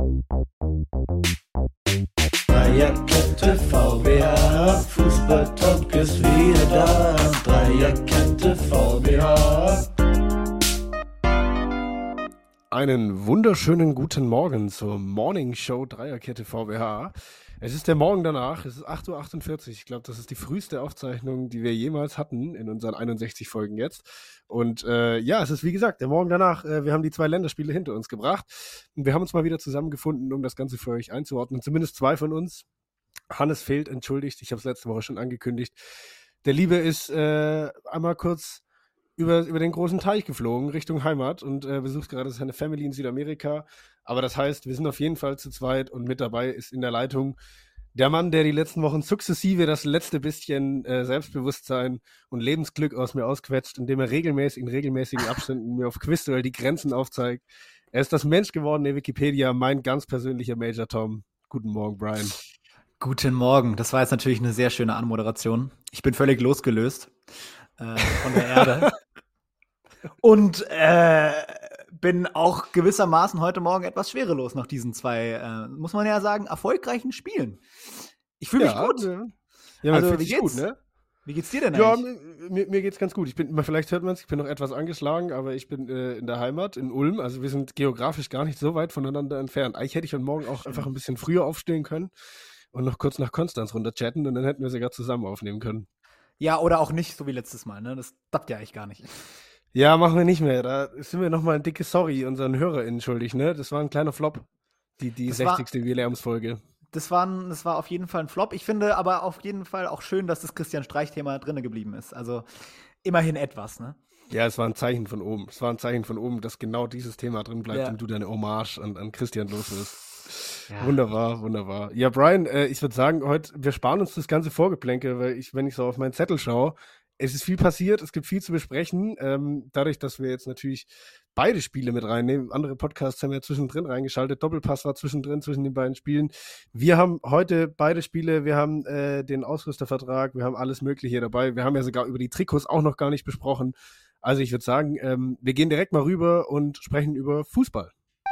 Dreierkette VWA, Fußball-Talk ist wieder da. Dreierkette VWA. Einen wunderschönen guten Morgen zur Morning Show Dreierkette VWH. Es ist der Morgen danach, es ist 8.48 Uhr. Ich glaube, das ist die früheste Aufzeichnung, die wir jemals hatten in unseren 61 Folgen jetzt. Und es ist wie gesagt der Morgen danach. Wir haben die 2 Länderspiele hinter uns gebracht. Und wir haben uns mal wieder zusammengefunden, um das Ganze für euch einzuordnen. Zumindest 2 von uns. Hannes fehlt, entschuldigt. Ich habe es letzte Woche schon angekündigt. Der Liebe ist einmal kurz über den großen Teich geflogen, Richtung Heimat und besucht gerade seine Family in Südamerika. Aber das heißt, wir sind auf jeden Fall zu zweit und mit dabei ist in der Leitung der Mann, der die letzten Wochen sukzessive das letzte bisschen Selbstbewusstsein und Lebensglück aus mir ausquetscht, indem er in regelmäßigen Abständen mir auf Quizduell die Grenzen aufzeigt. Er ist das menschgewordene Wikipedia, mein ganz persönlicher Major Tom. Guten Morgen, Brian. Guten Morgen. Das war jetzt natürlich eine sehr schöne Anmoderation. Ich bin völlig losgelöst von der Erde. Und bin auch gewissermaßen heute Morgen etwas schwerelos nach diesen 2, muss man ja sagen, erfolgreichen Spielen. Ich fühle mich gut. Ja, also, wie geht's? Gut, ne? Wie geht's dir denn Ja, eigentlich? mir geht's ganz gut. Vielleicht hört man es, ich bin noch etwas angeschlagen, aber ich bin in der Heimat, in Ulm. Also wir sind geografisch gar nicht so weit voneinander entfernt. Eigentlich hätte ich heute Morgen auch einfach ein bisschen früher aufstehen können und noch kurz nach Konstanz runter chatten und dann hätten wir sogar zusammen aufnehmen können. Ja, oder auch nicht, so wie letztes Mal, ne? Das klappt ja eigentlich gar nicht. Ja, machen wir nicht mehr. Da sind wir nochmal ein dickes Sorry unseren HörerInnen schuldig, ne? Das war ein kleiner Flop, die 60. Wilhelmsfolge. Das war auf jeden Fall ein Flop. Ich finde aber auf jeden Fall auch schön, dass das Christian-Streich-Thema drin geblieben ist. Also immerhin etwas, ne? Ja, es war ein Zeichen von oben. Es war ein Zeichen von oben, dass genau dieses Thema drin bleibt und du deine Hommage an Christian los wirst. Ja. Wunderbar, wunderbar. Ja, Brian, ich würde sagen, wir sparen uns das ganze Vorgeplänke, weil wenn ich so auf meinen Zettel schaue, es ist viel passiert, es gibt viel zu besprechen. Dadurch, dass wir jetzt natürlich beide Spiele mit reinnehmen. Andere Podcasts haben ja zwischendrin reingeschaltet. Doppelpass war zwischendrin zwischen den beiden Spielen. Wir haben heute beide Spiele. Wir haben den Ausrüstervertrag. Wir haben alles Mögliche dabei. Wir haben ja sogar über die Trikots auch noch gar nicht besprochen. Also ich würde sagen, wir gehen direkt mal rüber und sprechen über Fußball.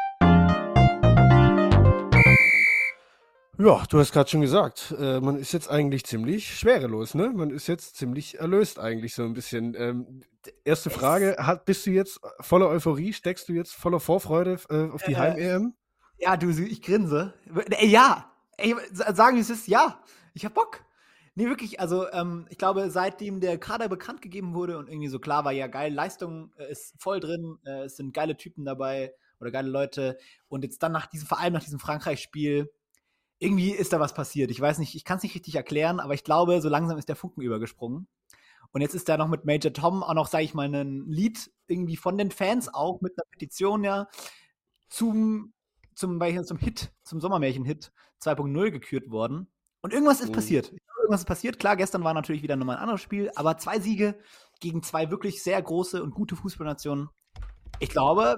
Ja, du hast gerade schon gesagt, man ist jetzt eigentlich ziemlich schwerelos, ne? Man ist jetzt ziemlich erlöst eigentlich so ein bisschen. Erste Frage, bist du jetzt voller Euphorie? Steckst du jetzt voller Vorfreude auf die Heim-EM? Ja, ich grinse. Ja. Sagen wir es ist, ja. Ich hab Bock. Nee, wirklich, also ich glaube, seitdem der Kader bekannt gegeben wurde und irgendwie so klar war, ja geil, Leistung ist voll drin, es sind geile Typen dabei oder geile Leute und jetzt dann vor allem nach diesem Frankreich-Spiel irgendwie ist da was passiert. Ich weiß nicht, ich kann es nicht richtig erklären, aber ich glaube, so langsam ist der Funken übergesprungen. Und jetzt ist da noch mit Major Tom auch noch, sage ich mal, ein Lied irgendwie von den Fans auch mit einer Petition ja zum Hit, zum Sommermärchen-Hit 2.0 gekürt worden. Und irgendwas ist passiert. Irgendwas ist passiert. Klar, gestern war natürlich wieder nochmal ein anderes Spiel, aber 2 Siege gegen 2 wirklich sehr große und gute Fußballnationen. Ich glaube,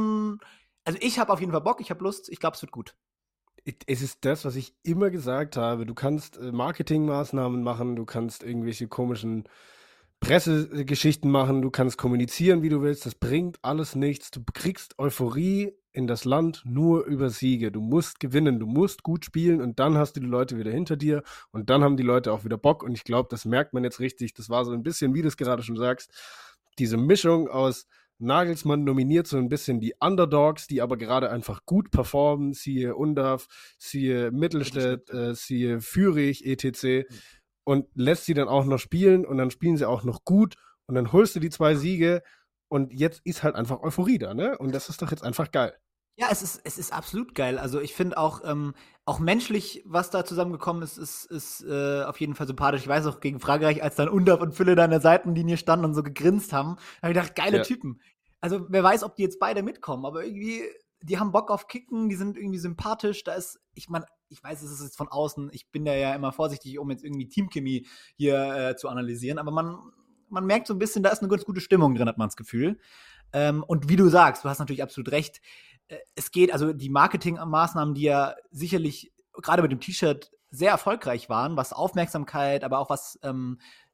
ich habe auf jeden Fall Bock, ich habe Lust, ich glaube, es wird gut. Es ist das, was ich immer gesagt habe. Du kannst Marketingmaßnahmen machen, du kannst irgendwelche komischen Pressegeschichten machen, du kannst kommunizieren, wie du willst. Das bringt alles nichts. Du kriegst Euphorie in das Land nur über Siege. Du musst gewinnen, du musst gut spielen und dann hast du die Leute wieder hinter dir und dann haben die Leute auch wieder Bock und ich glaube, das merkt man jetzt richtig. Das war so ein bisschen, wie du es gerade schon sagst, diese Mischung aus Nagelsmann nominiert so ein bisschen die Underdogs, die aber gerade einfach gut performen, siehe Undav, siehe Mittelstädt, siehe Fürich, etc. Und lässt sie dann auch noch spielen und dann spielen sie auch noch gut und dann holst du die 2 Siege und jetzt ist halt einfach Euphorie da, ne? Und das ist doch jetzt einfach geil. Ja, es ist absolut geil. Also ich finde auch menschlich, was da zusammengekommen ist auf jeden Fall sympathisch. Ich weiß auch gegen Frankreich, als dann Undav und Fülle da an der Seitenlinie standen und so gegrinst haben, habe ich gedacht, geile Typen. Also wer weiß, ob die jetzt beide mitkommen, aber irgendwie, die haben Bock auf Kicken, die sind irgendwie sympathisch. Ich weiß, es ist jetzt von außen, ich bin da ja immer vorsichtig, um jetzt irgendwie Teamchemie hier zu analysieren, aber man merkt so ein bisschen, da ist eine ganz gute Stimmung drin, hat man das Gefühl. Und wie du sagst, du hast natürlich absolut recht, es geht, also die Marketingmaßnahmen, die ja sicherlich gerade mit dem T-Shirt sehr erfolgreich waren, was Aufmerksamkeit, aber auch was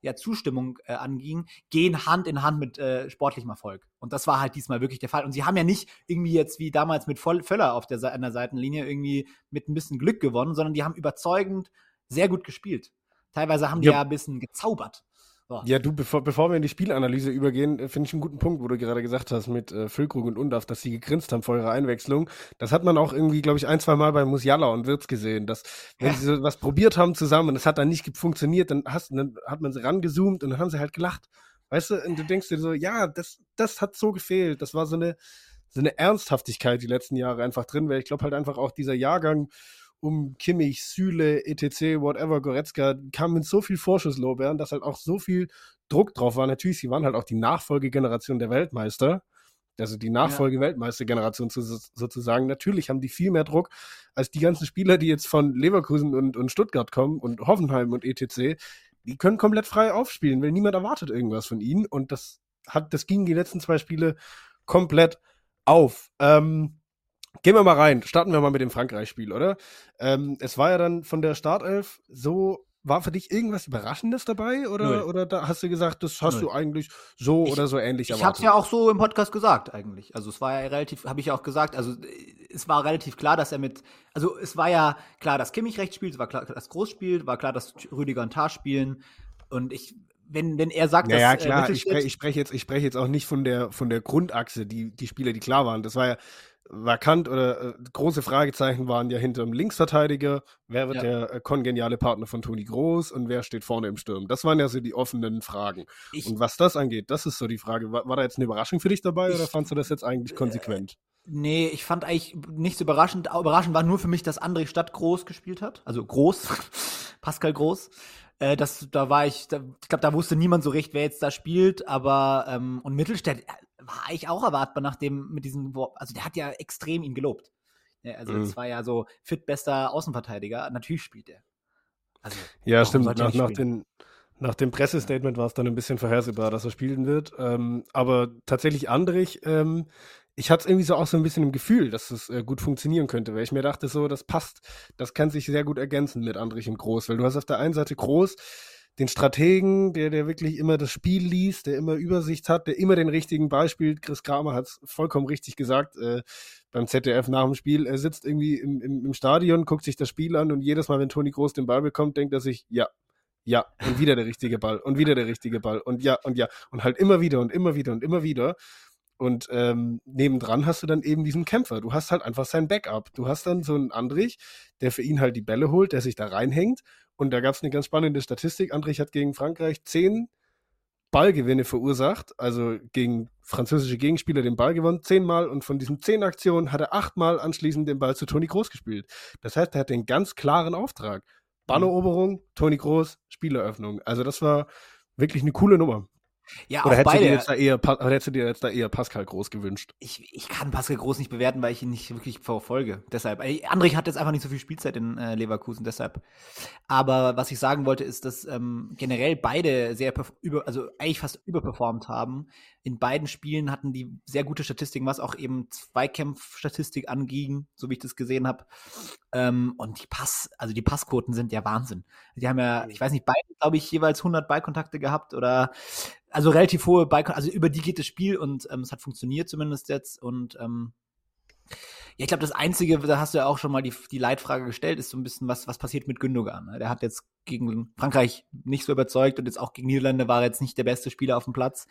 Zustimmung anging, gehen Hand in Hand mit sportlichem Erfolg. Und das war halt diesmal wirklich der Fall. Und sie haben ja nicht irgendwie jetzt wie damals mit Völler an der Seitenlinie irgendwie mit ein bisschen Glück gewonnen, sondern die haben überzeugend sehr gut gespielt. Teilweise haben die ja ein bisschen gezaubert. So. Ja, du, bevor wir in die Spielanalyse übergehen, finde ich einen guten Punkt, wo du gerade gesagt hast mit Füllkrug und Undav, dass sie gegrinst haben vor ihrer Einwechslung. Das hat man auch irgendwie, glaube ich, 1-2 Mal bei Musiala und Wirtz gesehen, dass wenn sie so was probiert haben zusammen und es hat dann nicht funktioniert, dann hat man sie rangezoomt und dann haben sie halt gelacht. Weißt du, und du denkst dir so, ja, das hat so gefehlt. Das war so eine Ernsthaftigkeit die letzten Jahre einfach drin, weil ich glaube halt einfach auch dieser Jahrgang um Kimmich, Süle, etc., whatever, Goretzka, kam mit so viel Vorschusslorbeeren, dass halt auch so viel Druck drauf war. Natürlich, sie waren halt auch die Nachfolgegeneration der Weltmeister, also die Nachfolge-Weltmeistergeneration sozusagen. Natürlich haben die viel mehr Druck als die ganzen Spieler, die jetzt von Leverkusen und Stuttgart kommen und Hoffenheim und etc., die können komplett frei aufspielen, weil niemand erwartet irgendwas von ihnen und das ging die letzten 2 Spiele komplett auf. Gehen wir mal rein, starten wir mal mit dem Frankreich-Spiel, oder? Es war ja dann von der Startelf so, war für dich irgendwas Überraschendes dabei? Oder da hast du gesagt, das hast du eigentlich so oder so ähnlich erwartet? Ich habe es ja auch so im Podcast gesagt eigentlich. Also es war ja relativ, habe ich ja auch gesagt, also es war relativ klar, dass es war ja klar, dass Kimmich rechts spielt, es war klar, dass Groß spielt, war klar, dass Rüdiger und Tah spielen und wenn er sagt, dass ja, klar, ich spreche jetzt auch nicht von der Grundachse, die Spieler, die klar waren. Das war ja vakant oder große Fragezeichen waren ja hinter dem Linksverteidiger. Wer wird der kongeniale Partner von Toni Kroos und wer steht vorne im Sturm? Das waren ja so die offenen Fragen. Und was das angeht, das ist so die Frage. War da jetzt eine Überraschung für dich dabei oder fandst du das jetzt eigentlich konsequent? Nee, ich fand eigentlich nicht so überraschend. Überraschend war nur für mich, dass André statt Groß gespielt hat. Also Groß, Pascal Groß. Ich glaube, da wusste niemand so recht, wer jetzt da spielt, aber und Mittelstädt war eigentlich auch erwartbar also der hat ja extrem ihn gelobt. Ja, also es war ja so bester Außenverteidiger, natürlich spielt er. Also, ja, stimmt, nach dem Pressestatement war es dann ein bisschen vorhersehbar, dass er spielen wird, aber tatsächlich Andrich, ich hatte es irgendwie so auch so ein bisschen im Gefühl, dass es gut funktionieren könnte, weil ich mir dachte so, das passt, das kann sich sehr gut ergänzen mit Andrich und Groß, weil du hast auf der einen Seite Groß, den Strategen, der wirklich immer das Spiel liest, der immer Übersicht hat, der immer den richtigen Ball spielt. Chris Kramer hat es vollkommen richtig gesagt beim ZDF nach dem Spiel. Er sitzt irgendwie im Stadion, guckt sich das Spiel an und jedes Mal, wenn Toni Kroos den Ball bekommt, denkt er sich, ja, und wieder der richtige Ball und wieder der richtige Ball und ja und halt immer wieder und immer wieder und immer wieder. Und nebendran hast du dann eben diesen Kämpfer. Du hast halt einfach sein Backup. Du hast dann so einen Andrich, der für ihn halt die Bälle holt, der sich da reinhängt. Und da gab es eine ganz spannende Statistik. Andrich hat gegen Frankreich 10 Ballgewinne verursacht, also gegen französische Gegenspieler den Ball gewonnen, 10 Mal. Und von diesen 10 Aktionen hat er 8 Mal anschließend den Ball zu Toni Kroos gespielt. Das heißt, er hat den ganz klaren Auftrag. Balleroberung, Toni Kroos, Spieleröffnung. Also das war wirklich eine coole Nummer. Ja, oder auch beide. Hättest du dir jetzt da eher Pascal Groß gewünscht? Ich kann Pascal Groß nicht bewerten, weil ich ihn nicht wirklich verfolge. Deshalb. Andrich hat jetzt einfach nicht so viel Spielzeit in Leverkusen, deshalb. Aber was ich sagen wollte, ist, dass generell beide eigentlich fast überperformt haben. In beiden Spielen hatten die sehr gute Statistiken, was auch eben Zweikampfstatistik anging, so wie ich das gesehen habe. Und die Passquoten sind ja Wahnsinn. Die haben ja, ich weiß nicht, beide, glaube ich, jeweils 100 Ballkontakte gehabt oder also relativ hohe Ballkontakte, also über die geht das Spiel und es hat funktioniert zumindest jetzt und ich glaube, das Einzige, da hast du ja auch schon mal die Leitfrage gestellt, ist so ein bisschen, was passiert mit Gündogan. Der hat jetzt gegen Frankreich nicht so überzeugt und jetzt auch gegen Niederlande war er jetzt nicht der beste Spieler auf dem Platz.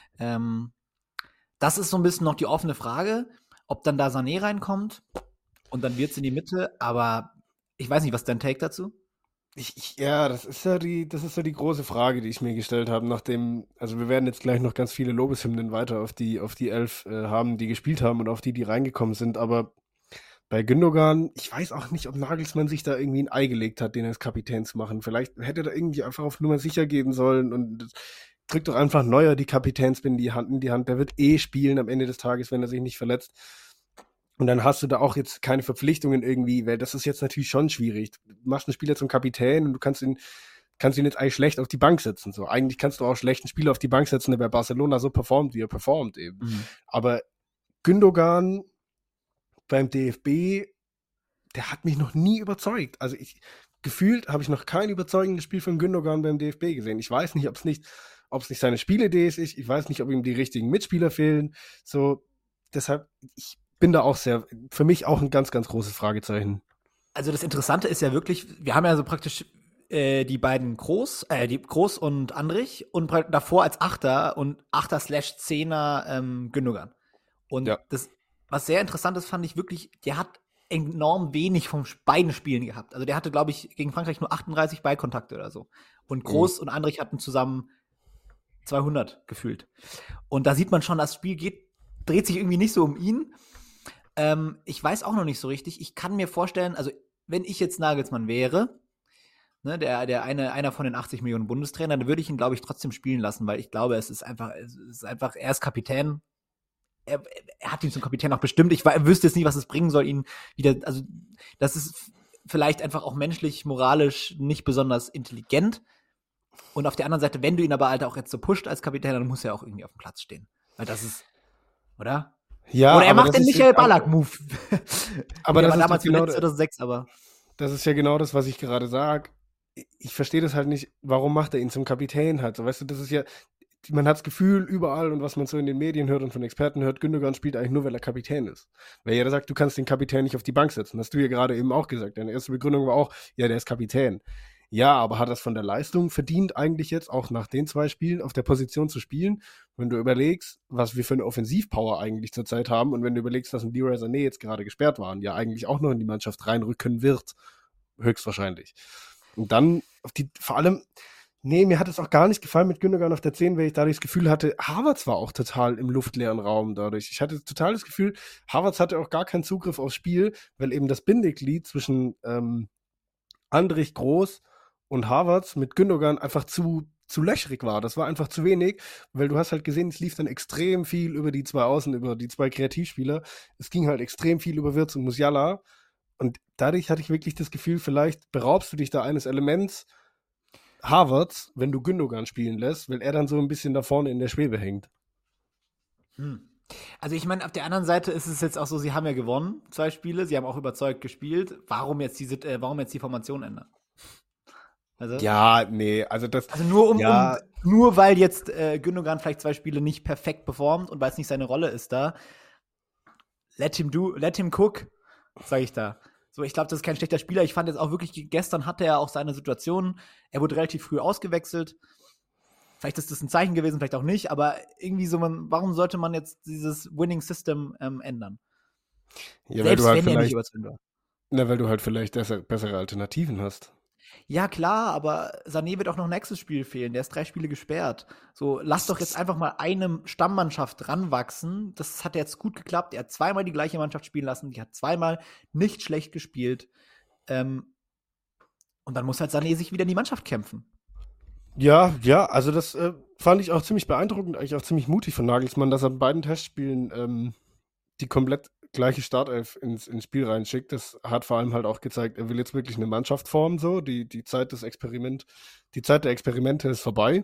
Das ist so ein bisschen noch die offene Frage, ob dann da Sané reinkommt und dann wird's in die Mitte, aber ich weiß nicht, was ist dein Take dazu? Das ist ja die große Frage, die ich mir gestellt habe, also wir werden jetzt gleich noch ganz viele Lobeshymnen weiter auf die 11 haben, die gespielt haben und auf die reingekommen sind, aber bei Gündogan, ich weiß auch nicht, ob Nagelsmann sich da irgendwie ein Ei gelegt hat, den als Kapitän zu machen. Vielleicht hätte er da irgendwie einfach auf Nummer sicher gehen sollen und drückt doch einfach Neuer die Kapitänsbinde in die Hand, der wird spielen am Ende des Tages, wenn er sich nicht verletzt. Und dann hast du da auch jetzt keine Verpflichtungen irgendwie, weil das ist jetzt natürlich schon schwierig. Du machst einen Spieler zum Kapitän und du kannst ihn jetzt eigentlich schlecht auf die Bank setzen. So, eigentlich kannst du auch schlechten Spieler auf die Bank setzen, der bei Barcelona so performt, wie er performt eben. Mhm. Aber Gündogan beim DFB, der hat mich noch nie überzeugt. Also gefühlt habe ich noch kein überzeugendes Spiel von Gündogan beim DFB gesehen. Ich weiß nicht, ob es nicht seine Spielidee ist. Ich weiß nicht, ob ihm die richtigen Mitspieler fehlen. So, deshalb, ich bin da auch für mich auch ein ganz, ganz großes Fragezeichen. Also das Interessante ist ja wirklich, wir haben ja so praktisch die beiden Groß und Andrich und davor als Achter und Achter/Zehner Gündogan. Und das, was sehr interessant ist, fand ich wirklich, der hat enorm wenig von beiden Spielen gehabt. Also der hatte, glaube ich, gegen Frankreich nur 38 Ballkontakte oder so. Und Groß und Andrich hatten zusammen 200 gefühlt. Und da sieht man schon, das Spiel dreht sich irgendwie nicht so um ihn. Ich weiß auch noch nicht so richtig. Ich kann mir vorstellen, also wenn ich jetzt Nagelsmann wäre, ne, einer von den 80 Millionen Bundestrainern, dann würde ich ihn, glaube ich, trotzdem spielen lassen, weil ich glaube, er ist Kapitän. Er hat ihn zum Kapitän auch bestimmt. Ich wüsste jetzt nicht, was es bringen soll, ihn wieder, also das ist vielleicht einfach auch menschlich, moralisch nicht besonders intelligent. Und auf der anderen Seite, wenn du ihn aber halt auch jetzt so pusht als Kapitän, dann muss er auch irgendwie auf dem Platz stehen. Weil das ist, oder? Ja, oder er macht den Michael Ballack-Move. Aber das war ist damals genau 2006, aber. Das ist ja genau das, was ich gerade sage. Ich verstehe das halt nicht, warum macht er ihn zum Kapitän halt so, weißt du, das ist ja, man hat das Gefühl überall und was man so in den Medien hört und von Experten hört, Gündogan spielt eigentlich nur, weil er Kapitän ist. Weil jeder sagt, du kannst den Kapitän nicht auf die Bank setzen. Hast du ja gerade eben auch gesagt. Deine erste Begründung war auch, ja, der ist Kapitän. Ja, aber hat das von der Leistung verdient, eigentlich jetzt auch nach den 2 Spielen auf der Position zu spielen? Wenn du überlegst, was wir für eine Offensivpower eigentlich zurzeit haben und wenn du überlegst, dass ein Leroy Sané jetzt gerade gesperrt war und ja eigentlich auch noch in die Mannschaft reinrücken wird, höchstwahrscheinlich. Und dann vor allem, mir hat es auch gar nicht gefallen mit Gündogan auf der 10, weil ich dadurch das Gefühl hatte, Havertz war auch total im luftleeren Raum dadurch. Ich hatte total das Gefühl, Havertz hatte auch gar keinen Zugriff aufs Spiel, weil eben das Bindeglied zwischen Andrich Groß und Havertz mit Gündogan einfach zu löchrig war. Das war einfach zu wenig, weil du hast halt gesehen, es lief dann extrem viel über die 2 Außen, über die 2 Kreativspieler. Es ging halt extrem viel über Wirtz und Musiala. Und dadurch hatte ich wirklich das Gefühl, vielleicht beraubst du dich da eines Elements Havertz, wenn du Gündogan spielen lässt, weil er dann so ein bisschen da vorne in der Schwebe hängt. Also ich meine, auf der anderen Seite ist es jetzt auch so, sie haben ja gewonnen, 2 Spiele, sie haben auch überzeugt gespielt. Warum jetzt die Formation ändern? Also, ja, nee, also das. Also nur weil jetzt Gündogan vielleicht 2 Spiele nicht perfekt performt und weil es nicht seine Rolle ist da, let him cook, sage ich da. So, ich glaube, das ist kein schlechter Spieler. Ich fand jetzt auch wirklich, gestern hatte er auch seine Situation. Er wurde relativ früh ausgewechselt. Vielleicht ist das ein Zeichen gewesen, vielleicht auch nicht, aber irgendwie so, warum sollte man jetzt dieses Winning System ändern? Ja, selbst weil du halt wenn er nicht überzeugt war. Weil du halt vielleicht bessere Alternativen hast. Ja, klar, aber Sané wird auch noch nächstes Spiel fehlen. Der ist 3 Spiele gesperrt. So, lass doch jetzt einfach mal eine Stammmannschaft ranwachsen. Das hat jetzt gut geklappt. Er hat 2-mal die gleiche Mannschaft spielen lassen. Die hat 2-mal nicht schlecht gespielt. Und dann muss halt Sané sich wieder in die Mannschaft kämpfen. Ja, also das fand ich auch ziemlich beeindruckend, eigentlich auch ziemlich mutig von Nagelsmann, dass er bei beiden Testspielen die komplett gleiche Startelf ins Spiel reinschickt. Das hat vor allem halt auch gezeigt, er will jetzt wirklich eine Mannschaft formen, so. Die Zeit der Experimente ist vorbei.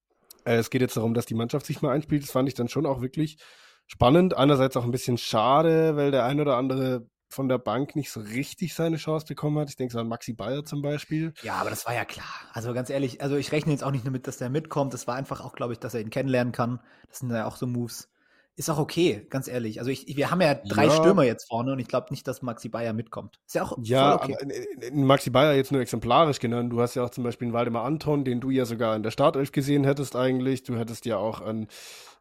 Es geht jetzt darum, dass die Mannschaft sich mal einspielt. Das fand ich dann schon auch wirklich spannend. Einerseits auch ein bisschen schade, weil der ein oder andere von der Bank nicht so richtig seine Chance bekommen hat. Ich denke so an Maxi Bayer zum Beispiel. Ja, aber das war ja klar. Also ganz ehrlich, also ich rechne jetzt auch nicht damit, dass der mitkommt. Das war einfach auch, glaube ich, dass er ihn kennenlernen kann. Das sind ja auch so Moves. Ist auch okay, ganz ehrlich. Also wir haben ja 3 Stürmer jetzt vorne und ich glaube nicht, dass Maxi Bayer mitkommt. Ist ja auch voll okay. Aber Maxi Bayer jetzt nur exemplarisch genannt. Du hast ja auch zum Beispiel einen Waldemar Anton, den du ja sogar in der Startelf gesehen hättest eigentlich. Du hättest ja auch einen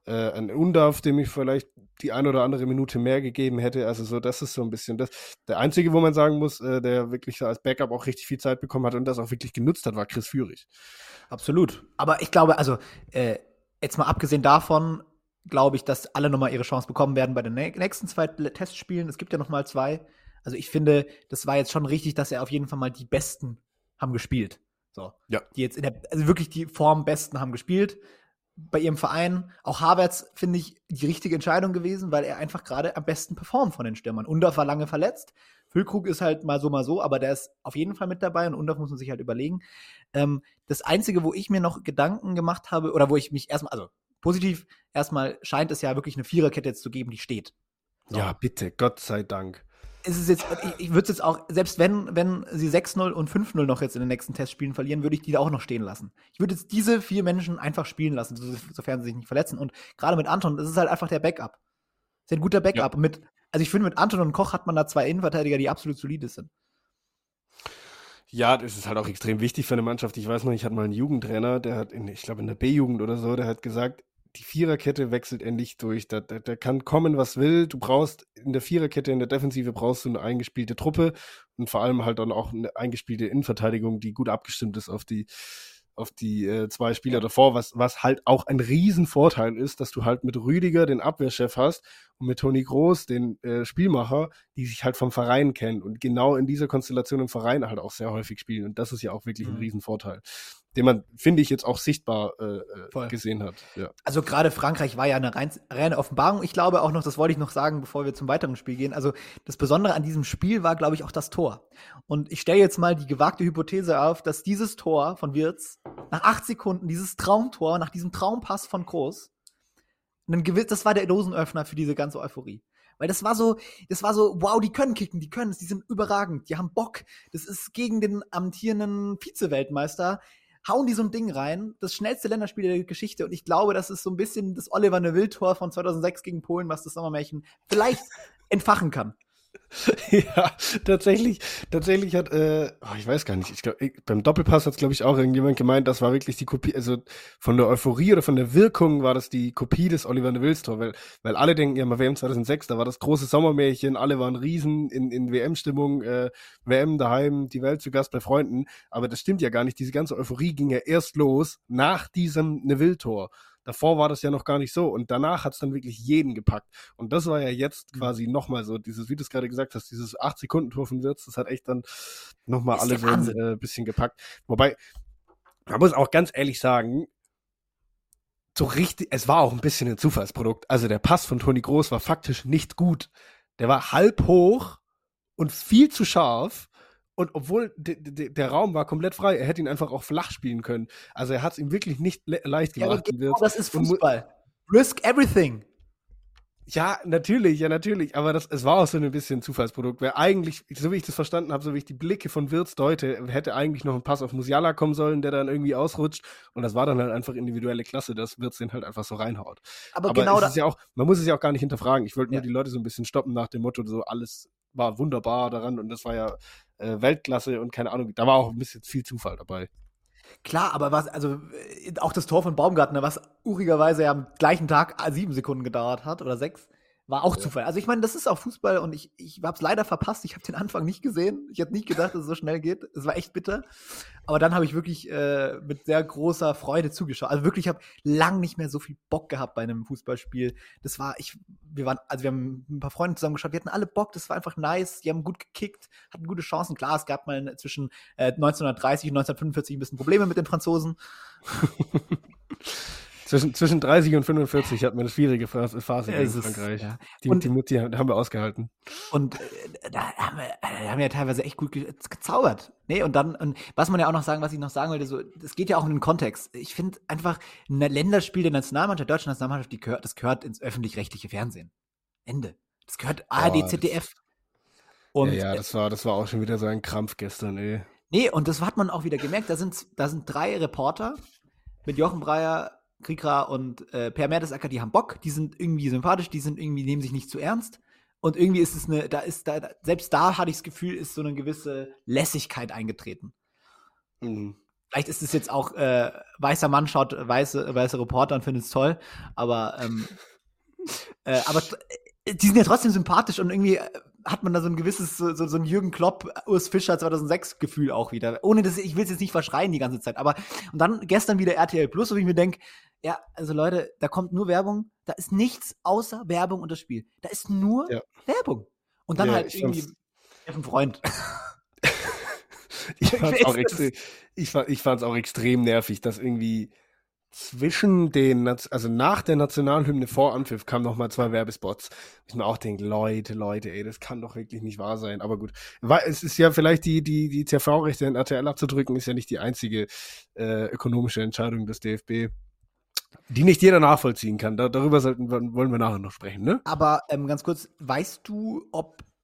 Undav, dem ich vielleicht die ein oder andere Minute mehr gegeben hätte. Also so, das ist so ein bisschen das. Der Einzige, wo man sagen muss, der wirklich als Backup auch richtig viel Zeit bekommen hat und das auch wirklich genutzt hat, war Chris Führig. Absolut. Aber ich glaube, also jetzt mal abgesehen davon, glaube ich, dass alle nochmal ihre Chance bekommen werden bei den nächsten 2 Testspielen. Es gibt ja nochmal 2. Also ich finde, das war jetzt schon richtig, dass er auf jeden Fall mal die Besten haben gespielt. So. Ja. Die jetzt also wirklich die Formbesten haben gespielt bei ihrem Verein. Auch Havertz, finde ich, die richtige Entscheidung gewesen, weil er einfach gerade am besten performt von den Stürmern. Undorf war lange verletzt. Füllkrug ist halt mal so, aber der ist auf jeden Fall mit dabei und Undorf muss man sich halt überlegen. Das Einzige, wo ich mir noch Gedanken gemacht habe, oder wo ich mich positiv, erstmal scheint es ja wirklich eine Viererkette jetzt zu geben, die steht. So. Ja, bitte, Gott sei Dank. es ist jetzt, ich würde es jetzt auch, selbst wenn sie 6-0 und 5-0 noch jetzt in den nächsten Testspielen verlieren, würde ich die da auch noch stehen lassen. Ich würde jetzt diese 4 Menschen einfach spielen lassen, sofern sie sich nicht verletzen. Und gerade mit Anton, das ist halt einfach der Backup. Das ist ein guter Backup. Ja. Also ich finde, mit Anton und Koch hat man da 2 Innenverteidiger, die absolut solide sind. Ja, das ist halt auch extrem wichtig für eine Mannschaft. Ich weiß noch, ich hatte mal einen Jugendtrainer, der hat, ich glaube in der B-Jugend oder so, der hat gesagt, die Viererkette wechselt endlich durch. Da kann kommen, was will. Du brauchst in der Viererkette, in der Defensive brauchst du eine eingespielte Truppe und vor allem halt dann auch eine eingespielte Innenverteidigung, die gut abgestimmt ist auf die 2 Spieler davor, was halt auch ein Riesenvorteil ist, dass du halt mit Rüdiger den Abwehrchef hast und mit Toni Kroos den Spielmacher, die sich halt vom Verein kennen und genau in dieser Konstellation im Verein halt auch sehr häufig spielen. Und das ist ja auch wirklich ein Riesenvorteil, den man, finde ich, jetzt auch sichtbar gesehen hat. Ja. Also gerade Frankreich war ja eine reine Offenbarung. Ich glaube auch noch, das wollte ich noch sagen, bevor wir zum weiteren Spiel gehen, also das Besondere an diesem Spiel war, glaube ich, auch das Tor. Und ich stelle jetzt mal die gewagte Hypothese auf, dass dieses Tor von Wirtz nach 8 Sekunden, dieses Traumtor, nach diesem Traumpass von Kroos, das war der Dosenöffner für diese ganze Euphorie. Weil das war so, wow, die können kicken, die können es, die sind überragend, die haben Bock. Das ist gegen den amtierenden Vize-Weltmeister, hauen die so ein Ding rein, das schnellste Länderspiel der Geschichte. Und ich glaube, das ist so ein bisschen das Oliver Neville-Tor von 2006 gegen Polen, was das Sommermärchen vielleicht entfachen kann. Ja, tatsächlich hat, ich weiß gar nicht, ich glaube, beim Doppelpass hat es, glaube ich, auch irgendjemand gemeint, das war wirklich die Kopie, also von der Euphorie oder von der Wirkung war das die Kopie des Oliver Nevilles Tor, weil alle denken, ja, mal WM 2006, da war das große Sommermärchen, alle waren riesen in WM-Stimmung, WM daheim, die Welt zu Gast bei Freunden, aber das stimmt ja gar nicht, diese ganze Euphorie ging ja erst los nach diesem Neville-Tor. Davor war das ja noch gar nicht so und danach hat es dann wirklich jeden gepackt. Und das war ja jetzt quasi nochmal so, dieses, wie du es gerade gesagt hast, dieses 8-Sekunden-Tor von Wirtz, das hat echt dann nochmal alle so ein bisschen gepackt. Wobei, man muss auch ganz ehrlich sagen, so richtig, es war auch ein bisschen ein Zufallsprodukt. Also der Pass von Toni Kroos war faktisch nicht gut. Der war halb hoch und viel zu scharf. Und obwohl der Raum war komplett frei, er hätte ihn einfach auch flach spielen können. Also er hat es ihm wirklich nicht leicht gemacht. Ja, genau, das ist Fußball. Risk everything. Ja, natürlich. Aber es war auch so ein bisschen Zufallsprodukt. Weil eigentlich, so wie ich das verstanden habe, so wie ich die Blicke von Wirtz deute, hätte eigentlich noch ein Pass auf Musiala kommen sollen, der dann irgendwie ausrutscht. Und das war dann halt einfach individuelle Klasse, dass Wirtz den halt einfach so reinhaut. Aber genau das ist ja auch, man muss es ja auch gar nicht hinterfragen. Ich wollte nur die Leute so ein bisschen stoppen nach dem Motto, so alles war wunderbar daran und das war ja Weltklasse und keine Ahnung, da war auch ein bisschen viel Zufall dabei. Klar, aber auch das Tor von Baumgartner, was urigerweise ja am gleichen Tag 7 Sekunden gedauert hat oder 6, war auch Zufall. Also ich meine, das ist auch Fußball und ich habe es leider verpasst. Ich habe den Anfang nicht gesehen. Ich hätte nicht gedacht, dass es so schnell geht. Es war echt bitter. Aber dann habe ich wirklich mit sehr großer Freude zugeschaut. Also wirklich, ich habe lang nicht mehr so viel Bock gehabt bei einem Fußballspiel. Wir haben ein paar Freunde zusammen geschaut. Wir hatten alle Bock. Das war einfach nice. Die haben gut gekickt, hatten gute Chancen. Klar, es gab mal zwischen 1930 und 1945 ein bisschen Probleme mit den Franzosen. Zwischen 30 und 45 hat man eine schwierige Phase in Frankreich. Ja. Die haben wir ausgehalten. Und da haben wir ja teilweise echt gut gezaubert. Nee, und was ich noch sagen wollte, so, es geht ja auch um den Kontext. Ich finde einfach, ein Länderspiel der Nationalmannschaft, der deutschen Nationalmannschaft, das gehört ins öffentlich-rechtliche Fernsehen. Ende. Das gehört ARD, ZDF. Und, das war auch schon wieder so ein Krampf gestern, ey. Nee, und das hat man auch wieder gemerkt. Da sind 3 Reporter mit Jochen Breyer, Krikra und Per Mertesacker, die haben Bock, die sind irgendwie sympathisch, nehmen sich nicht zu ernst. Und irgendwie ist es selbst da hatte ich das Gefühl, ist so eine gewisse Lässigkeit eingetreten. Mhm. Vielleicht ist es jetzt auch, weißer Mann schaut weiße Reporter und findet es toll, aber die sind ja trotzdem sympathisch und irgendwie hat man da so ein gewisses, so ein Jürgen Klopp, Urs Fischer 2006 Gefühl auch wieder. Ohne dass ich will es jetzt nicht verschreien die ganze Zeit, aber und dann gestern wieder RTL Plus, wo ich mir denke, ja, also Leute, da kommt nur Werbung, da ist nichts außer Werbung und das Spiel. Da ist nur Werbung. Und dann halt irgendwie ein Freund. Ich fand's auch extrem nervig, dass irgendwie zwischen also nach der Nationalhymne vor Anpfiff kamen nochmal 2 Werbespots. Ich mir auch denke, Leute, ey, das kann doch wirklich nicht wahr sein. Aber gut, es ist ja vielleicht die TV-Rechte in RTL abzudrücken, ist ja nicht die einzige ökonomische Entscheidung des DFB, die nicht jeder nachvollziehen kann. Darüber wollen wir nachher noch sprechen, ne? Aber ganz kurz, weißt du, ob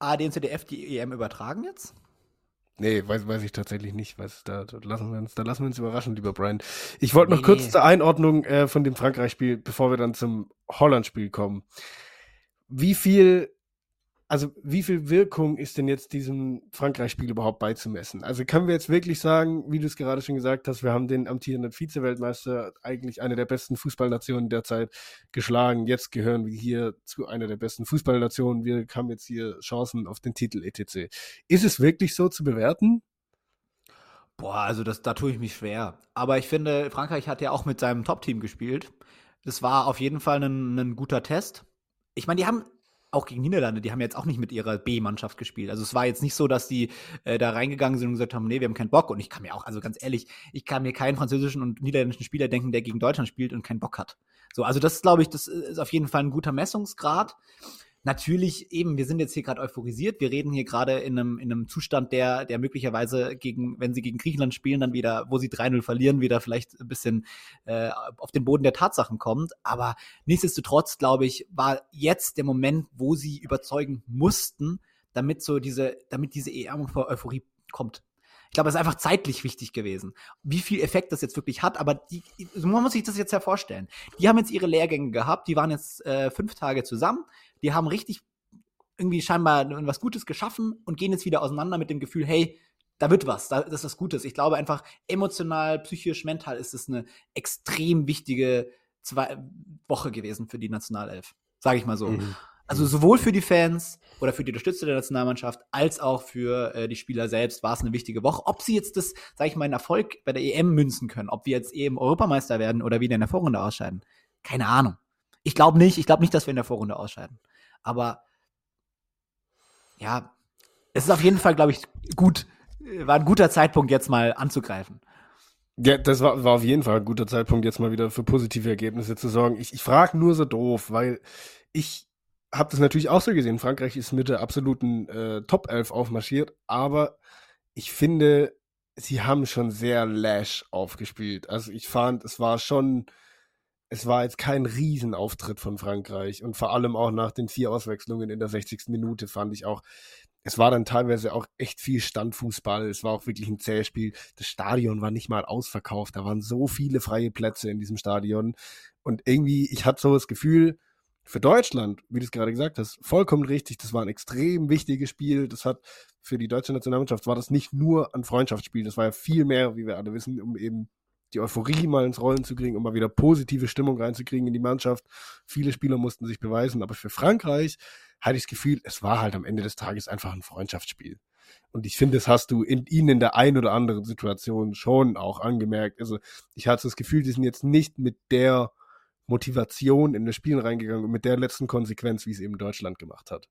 ARD und ZDF die EM übertragen jetzt? Nee, weiß ich tatsächlich nicht. Da lassen wir uns überraschen, lieber Brian. Ich wollte noch kurz zur Einordnung von dem Frankreich-Spiel, bevor wir dann zum Holland-Spiel kommen. Wie viel Wirkung ist denn jetzt diesem Frankreich-Spiel überhaupt beizumessen? Also können wir jetzt wirklich sagen, wie du es gerade schon gesagt hast, wir haben den amtierenden Vize-Weltmeister, eigentlich eine der besten Fußballnationen derzeit, geschlagen. Jetzt gehören wir hier zu einer der besten Fußballnationen. Wir haben jetzt hier Chancen auf den Titel etc. Ist es wirklich so zu bewerten? Boah, also da tue ich mich schwer. Aber ich finde, Frankreich hat ja auch mit seinem Top-Team gespielt. Das war auf jeden Fall ein guter Test. Ich meine, die haben auch gegen Niederlande, die haben jetzt auch nicht mit ihrer B-Mannschaft gespielt. Also es war jetzt nicht so, dass die da reingegangen sind und gesagt haben, nee, wir haben keinen Bock. Und ich kann mir auch, also ganz ehrlich, ich kann mir keinen französischen und niederländischen Spieler denken, der gegen Deutschland spielt und keinen Bock hat. So, also das glaube ich, das ist auf jeden Fall ein guter Messungsgrad. Natürlich eben, wir sind jetzt hier gerade euphorisiert. Wir reden hier gerade in einem Zustand, der möglicherweise wenn sie gegen Griechenland spielen, dann wieder, wo sie 3-0 verlieren, wieder vielleicht ein bisschen auf den Boden der Tatsachen kommt. Aber nichtsdestotrotz, glaube ich, war jetzt der Moment, wo sie überzeugen mussten, damit diese EM-Euphorie kommt. Ich glaube, es ist einfach zeitlich wichtig gewesen, wie viel Effekt das jetzt wirklich hat. Aber man muss sich das jetzt ja vorstellen. Die haben jetzt ihre Lehrgänge gehabt, die waren jetzt 5 Tage zusammen. Die haben richtig irgendwie scheinbar was Gutes geschaffen und gehen jetzt wieder auseinander mit dem Gefühl, hey, da wird was, das ist was Gutes. Ich glaube einfach, emotional, psychisch, mental ist es eine extrem wichtige Woche gewesen für die Nationalelf, sage ich mal so. Mhm. Also sowohl für die Fans oder für die Unterstützer der Nationalmannschaft als auch für die Spieler selbst war es eine wichtige Woche. Ob sie jetzt das, sage ich mal, einen Erfolg bei der EM münzen können, ob wir jetzt eben Europameister werden oder wieder in der Vorrunde ausscheiden, keine Ahnung. Ich glaube nicht, dass wir in der Vorrunde ausscheiden. Aber ja, es ist auf jeden Fall, glaube ich, war ein guter Zeitpunkt, jetzt mal anzugreifen. Ja, das war auf jeden Fall ein guter Zeitpunkt, jetzt mal wieder für positive Ergebnisse zu sorgen. Ich frage nur so doof, weil ich habe das natürlich auch so gesehen. Frankreich ist mit der absoluten Top 11 aufmarschiert, aber ich finde, sie haben schon sehr lash aufgespielt. Also ich fand, es war jetzt kein Riesenauftritt von Frankreich und vor allem auch nach den 4 Auswechslungen in der 60. Minute fand ich auch, es war dann teilweise auch echt viel Standfußball, es war auch wirklich ein zähes Spiel. Das Stadion war nicht mal ausverkauft, da waren so viele freie Plätze in diesem Stadion und irgendwie, ich hatte so das Gefühl, für Deutschland, wie du es gerade gesagt hast, vollkommen richtig, das war ein extrem wichtiges Spiel, das hat für die deutsche Nationalmannschaft, war das nicht nur ein Freundschaftsspiel, das war ja viel mehr, wie wir alle wissen, um eben die Euphorie mal ins Rollen zu kriegen, um mal wieder positive Stimmung reinzukriegen in die Mannschaft. Viele Spieler mussten sich beweisen, aber für Frankreich hatte ich das Gefühl, es war halt am Ende des Tages einfach ein Freundschaftsspiel. Und ich finde, das hast du ihnen in der ein oder anderen Situation schon auch angemerkt. Also ich hatte das Gefühl, die sind jetzt nicht mit der Motivation in das Spiel reingegangen und mit der letzten Konsequenz, wie es eben Deutschland gemacht hat.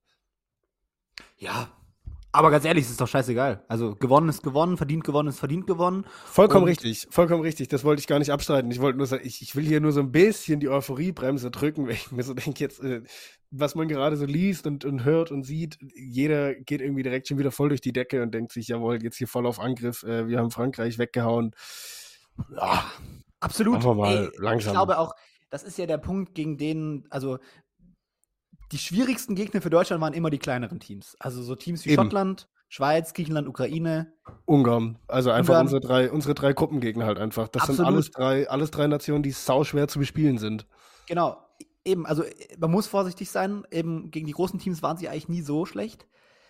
Ja, aber ganz ehrlich, es ist doch scheißegal. Also gewonnen ist gewonnen, verdient gewonnen. Vollkommen richtig. Das wollte ich gar nicht abstreiten. Ich wollte nur sagen, ich will hier nur so ein bisschen die Euphoriebremse drücken, weil ich mir so denke, jetzt, was man gerade so liest und hört und sieht, jeder geht irgendwie direkt schon wieder voll durch die Decke und denkt sich, jawohl, jetzt hier voll auf Angriff, wir haben Frankreich weggehauen. Ja, absolut. Einfach mal langsam. Ich glaube auch, das ist ja der Punkt, gegen den, also die schwierigsten Gegner für Deutschland waren immer die kleineren Teams. Also so Teams wie eben Schottland, Schweiz, Griechenland, Ukraine. Ungarn. Also einfach unsere drei Gruppengegner halt einfach. Das absolut. Sind alles drei Nationen, die sauschwer zu bespielen sind. Genau. Eben, also man muss vorsichtig sein. Eben gegen die großen Teams waren sie eigentlich nie so schlecht.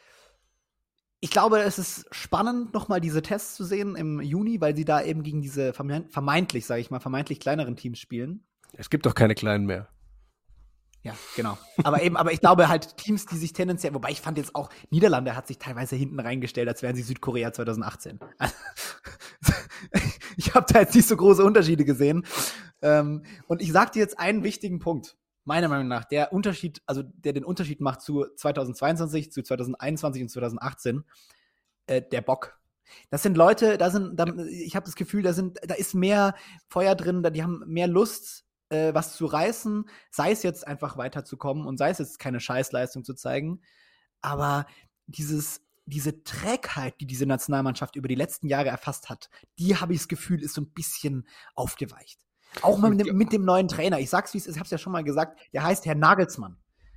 Ich glaube, es ist spannend, nochmal diese Tests zu sehen im Juni, weil sie da eben gegen diese vermeintlich kleineren Teams spielen. Es gibt doch keine kleinen mehr. Ja, genau. Aber ich glaube halt Teams, die sich tendenziell, wobei ich fand jetzt auch, Niederlande hat sich teilweise hinten reingestellt, als wären sie Südkorea 2018. Ich habe da jetzt nicht so große Unterschiede gesehen. Und ich sag dir jetzt einen wichtigen Punkt, meiner Meinung nach, der den Unterschied macht zu 2022, zu 2021 und 2018, der Bock. Das sind Leute, ich habe das Gefühl, da ist mehr Feuer drin, die haben mehr Lust, was zu reißen, sei es jetzt einfach weiterzukommen und sei es jetzt keine Scheißleistung zu zeigen, aber diese Trägheit, die diese Nationalmannschaft über die letzten Jahre erfasst hat, die habe ich das Gefühl, ist so ein bisschen aufgeweicht. Auch mal mit dem neuen Trainer. Ich sag's, wie es ist, ich hab's ja schon mal gesagt, der heißt Herr Nagelsmann.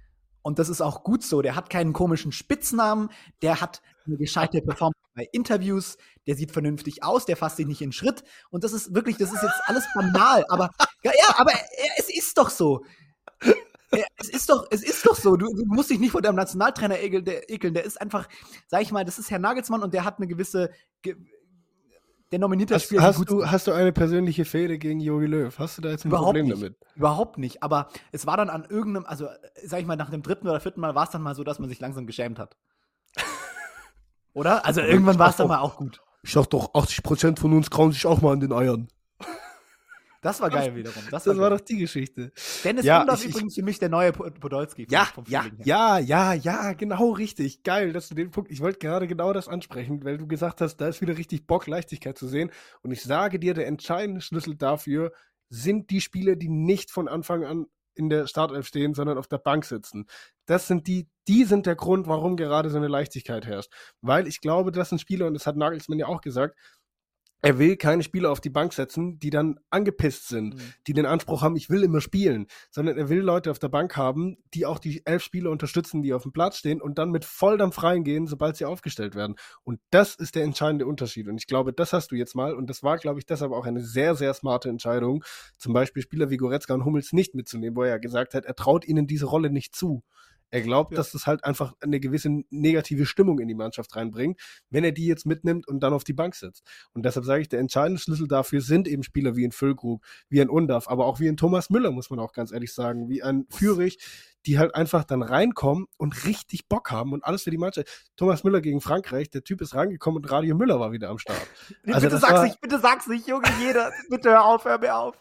Und das ist auch gut so. Der hat keinen komischen Spitznamen. Der hat eine gescheite Performance bei Interviews. Der sieht vernünftig aus. Der fasst sich nicht in Schritt. Und das ist wirklich, das ist jetzt alles banal. Aber es ist doch so. Es ist doch so. Du musst dich nicht vor deinem Nationaltrainer ekeln. Der ist einfach, sag ich mal, das ist Herr Nagelsmann und der hat eine gewisse, der nominierte Spieler. Hast du eine persönliche Fehde gegen Jogi Löw? Hast du da jetzt ein Problem damit? Überhaupt nicht. Aber es war dann an irgendeinem, also sag ich mal, nach dem 3. oder 4. Mal war es dann mal so, dass man sich langsam geschämt hat. Oder? Also irgendwann war es dann mal auch gut. Ich sag doch, 80% von uns grauen sich auch mal an den Eiern. Das war geil wiederum. Das war doch die Geschichte. Dennis Undorf übrigens für mich der neue Podolski. Ja, genau richtig. Geil, dass du den Punkt, ich wollte gerade genau das ansprechen, weil du gesagt hast, da ist wieder richtig Bock, Leichtigkeit zu sehen. Und ich sage dir, der entscheidende Schlüssel dafür sind die Spieler, die nicht von Anfang an in der Startelf stehen, sondern auf der Bank sitzen. Das sind die sind der Grund, warum gerade so eine Leichtigkeit herrscht. Weil ich glaube, das sind Spieler, und das hat Nagelsmann ja auch gesagt, er will keine Spieler auf die Bank setzen, die dann angepisst sind, die den Anspruch haben, ich will immer spielen, sondern er will Leute auf der Bank haben, die auch die 11 Spieler unterstützen, die auf dem Platz stehen und dann mit Volldampf reingehen, sobald sie aufgestellt werden. Und das ist der entscheidende Unterschied. Und ich glaube, das hast du jetzt mal, und das war, glaube ich, deshalb auch eine sehr, sehr smarte Entscheidung, zum Beispiel Spieler wie Goretzka und Hummels nicht mitzunehmen, wo er ja gesagt hat, er traut ihnen diese Rolle nicht zu. Er glaubt, dass das halt einfach eine gewisse negative Stimmung in die Mannschaft reinbringt, wenn er die jetzt mitnimmt und dann auf die Bank sitzt. Und deshalb sage ich, der entscheidende Schlüssel dafür sind eben Spieler wie ein Füllkrug, wie ein Undorf, aber auch wie ein Thomas Müller, muss man auch ganz ehrlich sagen, wie ein Führig, die halt einfach dann reinkommen und richtig Bock haben und alles für die Mannschaft. Thomas Müller gegen Frankreich, der Typ ist reingekommen und Radio Müller war wieder am Start. Also bitte sag's nicht, Junge, jeder. Bitte hör mir auf.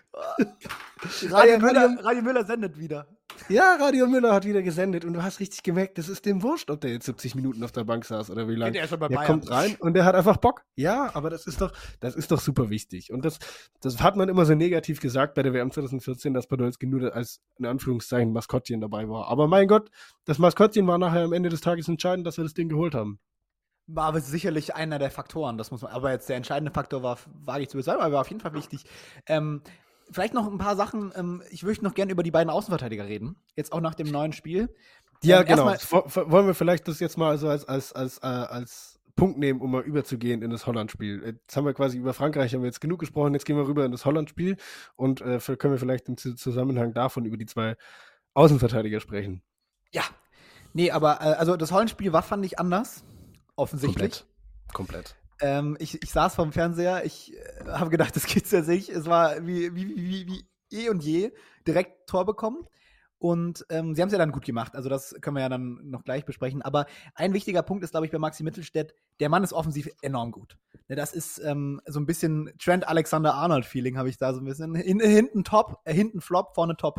Radio Müller sendet wieder. Ja, Radio Müller hat wieder gesendet und du hast richtig gemerkt, das ist dem wurscht, ob der jetzt 70 Minuten auf der Bank saß oder wie lange. Der ist schon bei der Bayern. Kommt rein und der hat einfach Bock. Ja, aber das ist doch super wichtig. Und das hat man immer so negativ gesagt bei der WM 2014, dass Podolski nur als, in Anführungszeichen, Maskottchen dabei war. Aber mein Gott, das Maskottchen war nachher am Ende des Tages entscheidend, dass wir das Ding geholt haben. War aber sicherlich einer der Faktoren, das muss man, aber jetzt der entscheidende Faktor wage ich zu beschreiben, aber war auf jeden Fall wichtig. Vielleicht noch ein paar Sachen. Ich möchte noch gerne über die beiden Außenverteidiger reden. Jetzt auch nach dem neuen Spiel. Ja, genau. Wollen wir vielleicht das jetzt mal so als Punkt nehmen, um mal überzugehen in das Holland-Spiel. Jetzt haben wir quasi über Frankreich haben wir jetzt genug gesprochen. Jetzt gehen wir rüber in das Holland-Spiel und können wir vielleicht im Zusammenhang davon über die 2 Außenverteidiger sprechen. Ja. Nee, aber also das Holland-Spiel fand ich anders. Offensichtlich. Komplett. Ich saß vorm Fernseher, ich habe gedacht, das gibt's ja nicht. Es war wie eh und je direkt Tor bekommen. Und sie haben es ja dann gut gemacht. Also das können wir ja dann noch gleich besprechen. Aber ein wichtiger Punkt ist, glaube ich, bei Maxi Mittelstädt, der Mann ist offensiv enorm gut. Das ist so ein bisschen Trent Alexander-Arnold-Feeling habe ich da so ein bisschen. Hinten top, hinten flop, vorne top.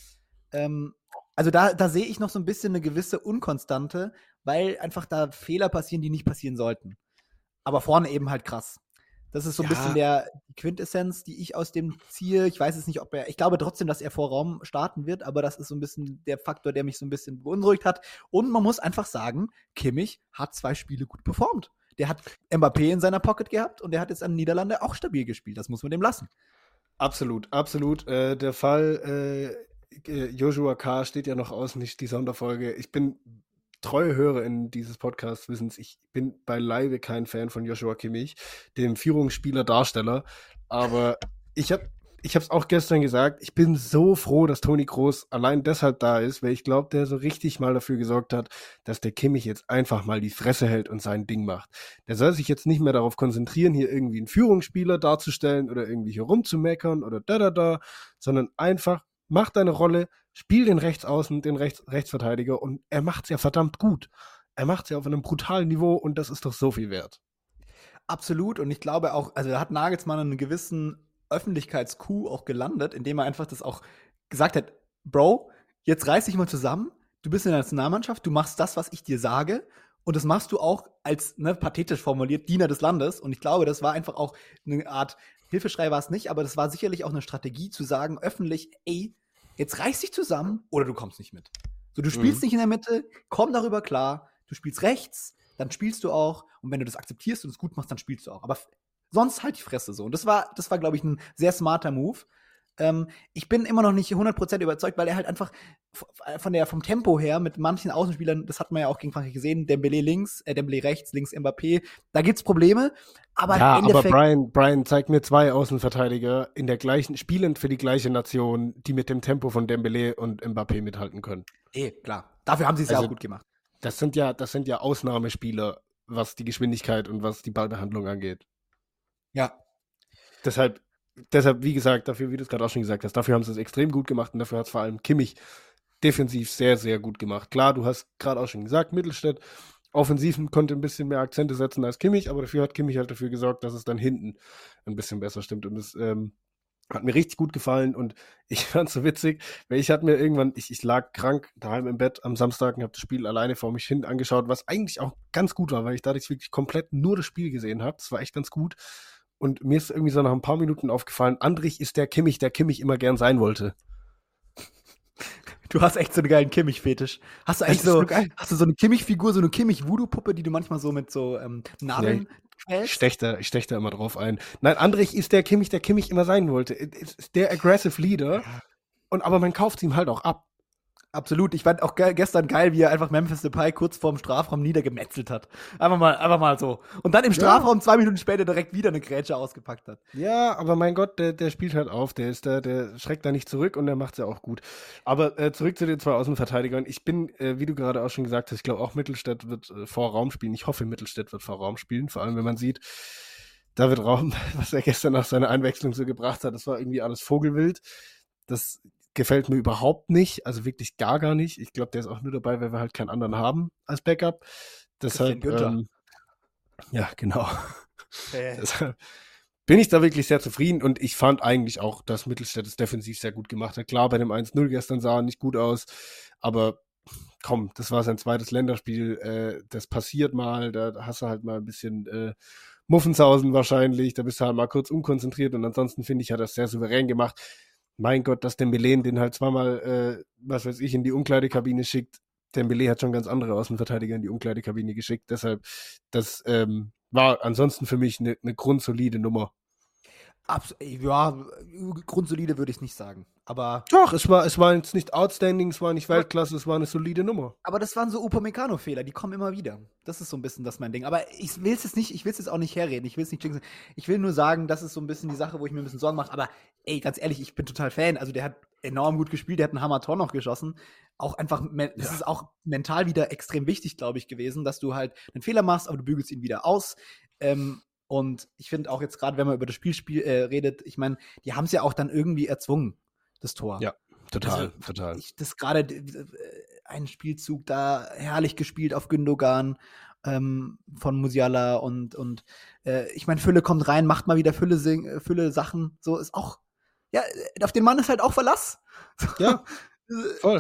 Also da sehe ich noch so ein bisschen eine gewisse Unkonstante, weil einfach da Fehler passieren, die nicht passieren sollten. Aber vorne eben halt krass. Das ist so ein bisschen die Quintessenz, die ich aus dem ziehe. Ich weiß es nicht, ich glaube trotzdem, dass er vor Raum starten wird, aber das ist so ein bisschen der Faktor, der mich so ein bisschen beunruhigt hat. Und man muss einfach sagen, Kimmich hat 2 Spiele gut performt. Der hat Mbappé in seiner Pocket gehabt und der hat jetzt an den Niederlande auch stabil gespielt. Das muss man dem lassen. Absolut. Der Fall Joshua K. steht ja noch aus, nicht die Sonderfolge. Ich bin treue HörerInnen dieses Podcasts wissen es, ich bin beileibe kein Fan von Joshua Kimmich, dem Führungsspieler-Darsteller, aber ich habe es auch gestern gesagt, ich bin so froh, dass Toni Kroos allein deshalb da ist, weil ich glaube, der so richtig mal dafür gesorgt hat, dass der Kimmich jetzt einfach mal die Fresse hält und sein Ding macht. Der soll sich jetzt nicht mehr darauf konzentrieren, hier irgendwie einen Führungsspieler darzustellen oder irgendwie hier rumzumeckern oder sondern einfach mach deine Rolle, spiel den Rechtsaußen, den Rechtsverteidiger und er macht's ja verdammt gut. Er macht's ja auf einem brutalen Niveau und das ist doch so viel wert. Absolut und ich glaube auch, also da hat Nagelsmann einen gewissen Öffentlichkeitscoup auch gelandet, indem er einfach das auch gesagt hat, Bro, jetzt reiß dich mal zusammen, du bist in der Nationalmannschaft, du machst das, was ich dir sage und das machst du auch als, pathetisch formuliert, Diener des Landes und ich glaube, das war einfach auch eine Art, Hilfeschrei war es nicht, aber das war sicherlich auch eine Strategie zu sagen, öffentlich, ey, jetzt reiß dich zusammen oder du kommst nicht mit. So, du spielst nicht in der Mitte, komm darüber klar, du spielst rechts, dann spielst du auch und wenn du das akzeptierst und es gut machst, dann spielst du auch. Aber sonst halt die Fresse so. Und das war glaube ich, ein sehr smarter Move. Ich bin immer noch nicht 100% überzeugt, weil er halt einfach vom Tempo her mit manchen Außenspielern, das hat man ja auch gegen Frankreich gesehen, Dembélé rechts, links Mbappé, da gibt's Probleme, aber Ja, im Endeffekt, aber Brian zeigt mir 2 Außenverteidiger spielend für die gleiche Nation, die mit dem Tempo von Dembélé und Mbappé mithalten können. klar, dafür haben sie es ja Also, auch gut gemacht. das sind ja Ausnahmespieler, was die Geschwindigkeit und was die Ballbehandlung angeht. Ja. Deshalb, wie gesagt, dafür, wie du es gerade auch schon gesagt hast, dafür haben sie es extrem gut gemacht und dafür hat es vor allem Kimmich defensiv sehr, sehr gut gemacht. Klar, du hast gerade auch schon gesagt, Mittelstädt offensiv konnte ein bisschen mehr Akzente setzen als Kimmich, aber dafür hat Kimmich halt dafür gesorgt, dass es dann hinten ein bisschen besser stimmt und das hat mir richtig gut gefallen und ich fand es so witzig, weil ich lag krank daheim im Bett am Samstag und habe das Spiel alleine vor mich hin angeschaut, was eigentlich auch ganz gut war, weil ich dadurch wirklich komplett nur das Spiel gesehen habe. Das war echt ganz gut. Und mir ist irgendwie so nach ein paar Minuten aufgefallen, Andrich ist der Kimmich immer gern sein wollte. Du hast echt so einen geilen Kimmich-Fetisch. Hast du eigentlich Das ist so geil. hast du so eine Kimmich-Figur, so eine Kimmich-Voodoo-Puppe, die du manchmal so mit so Nadeln Ich quälst? stech da immer drauf ein. Nein, Andrich ist der Kimmich immer sein wollte. Ist der aggressive Leader. Aber man kauft ihm halt auch ab. Absolut. Ich fand auch gestern geil, wie er einfach Memphis Depay kurz vorm Strafraum niedergemetzelt hat. Einfach mal so. Und dann im Strafraum 2 Minuten später direkt wieder eine Grätsche ausgepackt hat. Ja, aber mein Gott, der spielt halt auf. Der schreckt da nicht zurück und der macht's ja auch gut. Aber zurück zu den 2 Außenverteidigern. Ich bin, wie du gerade auch schon gesagt hast, ich glaube auch Mittelstädt wird vor Raum spielen. Ich hoffe, Mittelstädt wird vor Raum spielen. Vor allem, wenn man sieht, David Raum, was er gestern nach seiner Einwechslung so gebracht hat, das war irgendwie alles Vogelwild. Das gefällt mir überhaupt nicht, also wirklich gar nicht. Ich glaube, der ist auch nur dabei, weil wir halt keinen anderen haben als Backup. Deshalb, ja, genau. Deshalb bin ich da wirklich sehr zufrieden und ich fand eigentlich auch, dass Mittelstädt es defensiv sehr gut gemacht hat. Klar, bei dem 1-0 gestern sah er nicht gut aus, aber komm, das war sein zweites Länderspiel, das passiert mal, da hast du halt mal ein bisschen Muffensausen wahrscheinlich, da bist du halt mal kurz unkonzentriert und ansonsten finde ich, hat er das sehr souverän gemacht. Mein Gott, dass Dembélé den halt zweimal, was weiß ich, in die Umkleidekabine schickt. Dembélé hat schon ganz andere Außenverteidiger in die Umkleidekabine geschickt. Deshalb, das war ansonsten für mich eine grundsolide Nummer. Ja, grundsolide würde ich nicht sagen. Aber Doch, es war jetzt nicht outstanding, es war nicht Weltklasse, es war eine solide Nummer. Aber das waren so Upamecano-Fehler, die kommen immer wieder. Das ist so ein bisschen mein Ding. Aber ich will es jetzt auch nicht herreden. Ich will es nicht jinxen. Ich will nur sagen, das ist so ein bisschen die Sache, wo ich mir ein bisschen Sorgen mache. Aber ey, ganz ehrlich, ich bin total Fan. Also der hat enorm gut gespielt, der hat einen Hammer-Tor noch geschossen. Auch einfach, das ist auch mental wieder extrem wichtig, glaube ich, gewesen, dass du halt einen Fehler machst, aber du bügelst ihn wieder aus. Und ich finde auch jetzt gerade, wenn man über das Spiel redet, ich meine, die haben es ja auch dann irgendwie erzwungen, das Tor. Ja, total. Das gerade ein Spielzug da herrlich gespielt auf Gündogan von Musiala und ich meine, Fülle kommt rein, macht mal wieder Fülle Sachen, so ist auch, ja, auf den Mann ist halt auch Verlass. Ja, voll.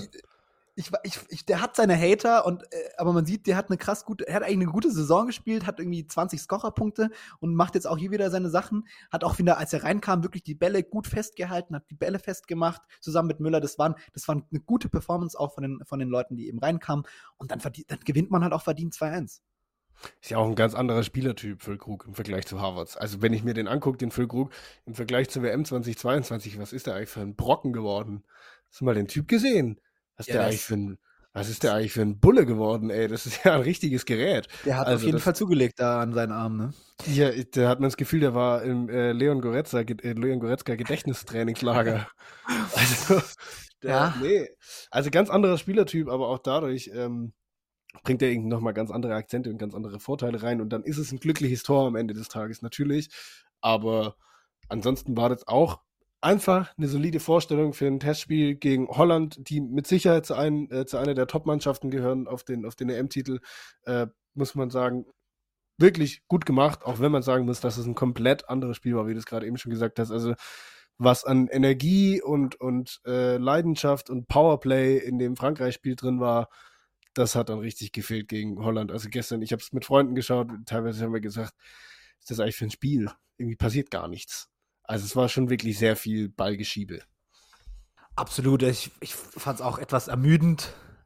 Der hat seine Hater aber man sieht, er hat eigentlich eine gute Saison gespielt, hat irgendwie 20 Scorerpunkte und macht jetzt auch hier wieder seine Sachen, hat auch wieder, als er reinkam, wirklich die Bälle gut festgehalten, hat die Bälle festgemacht, zusammen mit Müller, das war eine gute Performance auch von den Leuten, die eben reinkamen und dann gewinnt man halt auch verdient 2-1. Ist ja auch ein ganz anderer Spielertyp, Füllkrug, im Vergleich zu Havertz. Also wenn ich mir den angucke, den Füllkrug, im Vergleich zur WM 2022, was ist der eigentlich für ein Brocken geworden? Hast du mal den Typ gesehen? Was ist der eigentlich für ein Bulle geworden, ey? Das ist ja ein richtiges Gerät. Der hat auf jeden Fall zugelegt da an seinen Arm, ne? Ja, da hat man das Gefühl, der war im Leon Goretzka Gedächtnistrainingslager. Also, nee. Also ganz anderer Spielertyp, aber auch dadurch bringt er irgendwie nochmal ganz andere Akzente und ganz andere Vorteile rein und dann ist es ein glückliches Tor am Ende des Tages natürlich, aber ansonsten war das auch einfach eine solide Vorstellung für ein Testspiel gegen Holland, die mit Sicherheit zu einer der Top-Mannschaften gehören auf den EM-Titel, muss man sagen, wirklich gut gemacht, auch wenn man sagen muss, dass es ein komplett anderes Spiel war, wie du es gerade eben schon gesagt hast. Also was an Energie und Leidenschaft und Powerplay in dem Frankreich-Spiel drin war, das hat dann richtig gefehlt gegen Holland. Also gestern, ich habe es mit Freunden geschaut, teilweise haben wir gesagt, ist das eigentlich für ein Spiel? Irgendwie passiert gar nichts. Also es war schon wirklich sehr viel Ballgeschiebe. Absolut, ich fand es auch etwas ermüdend.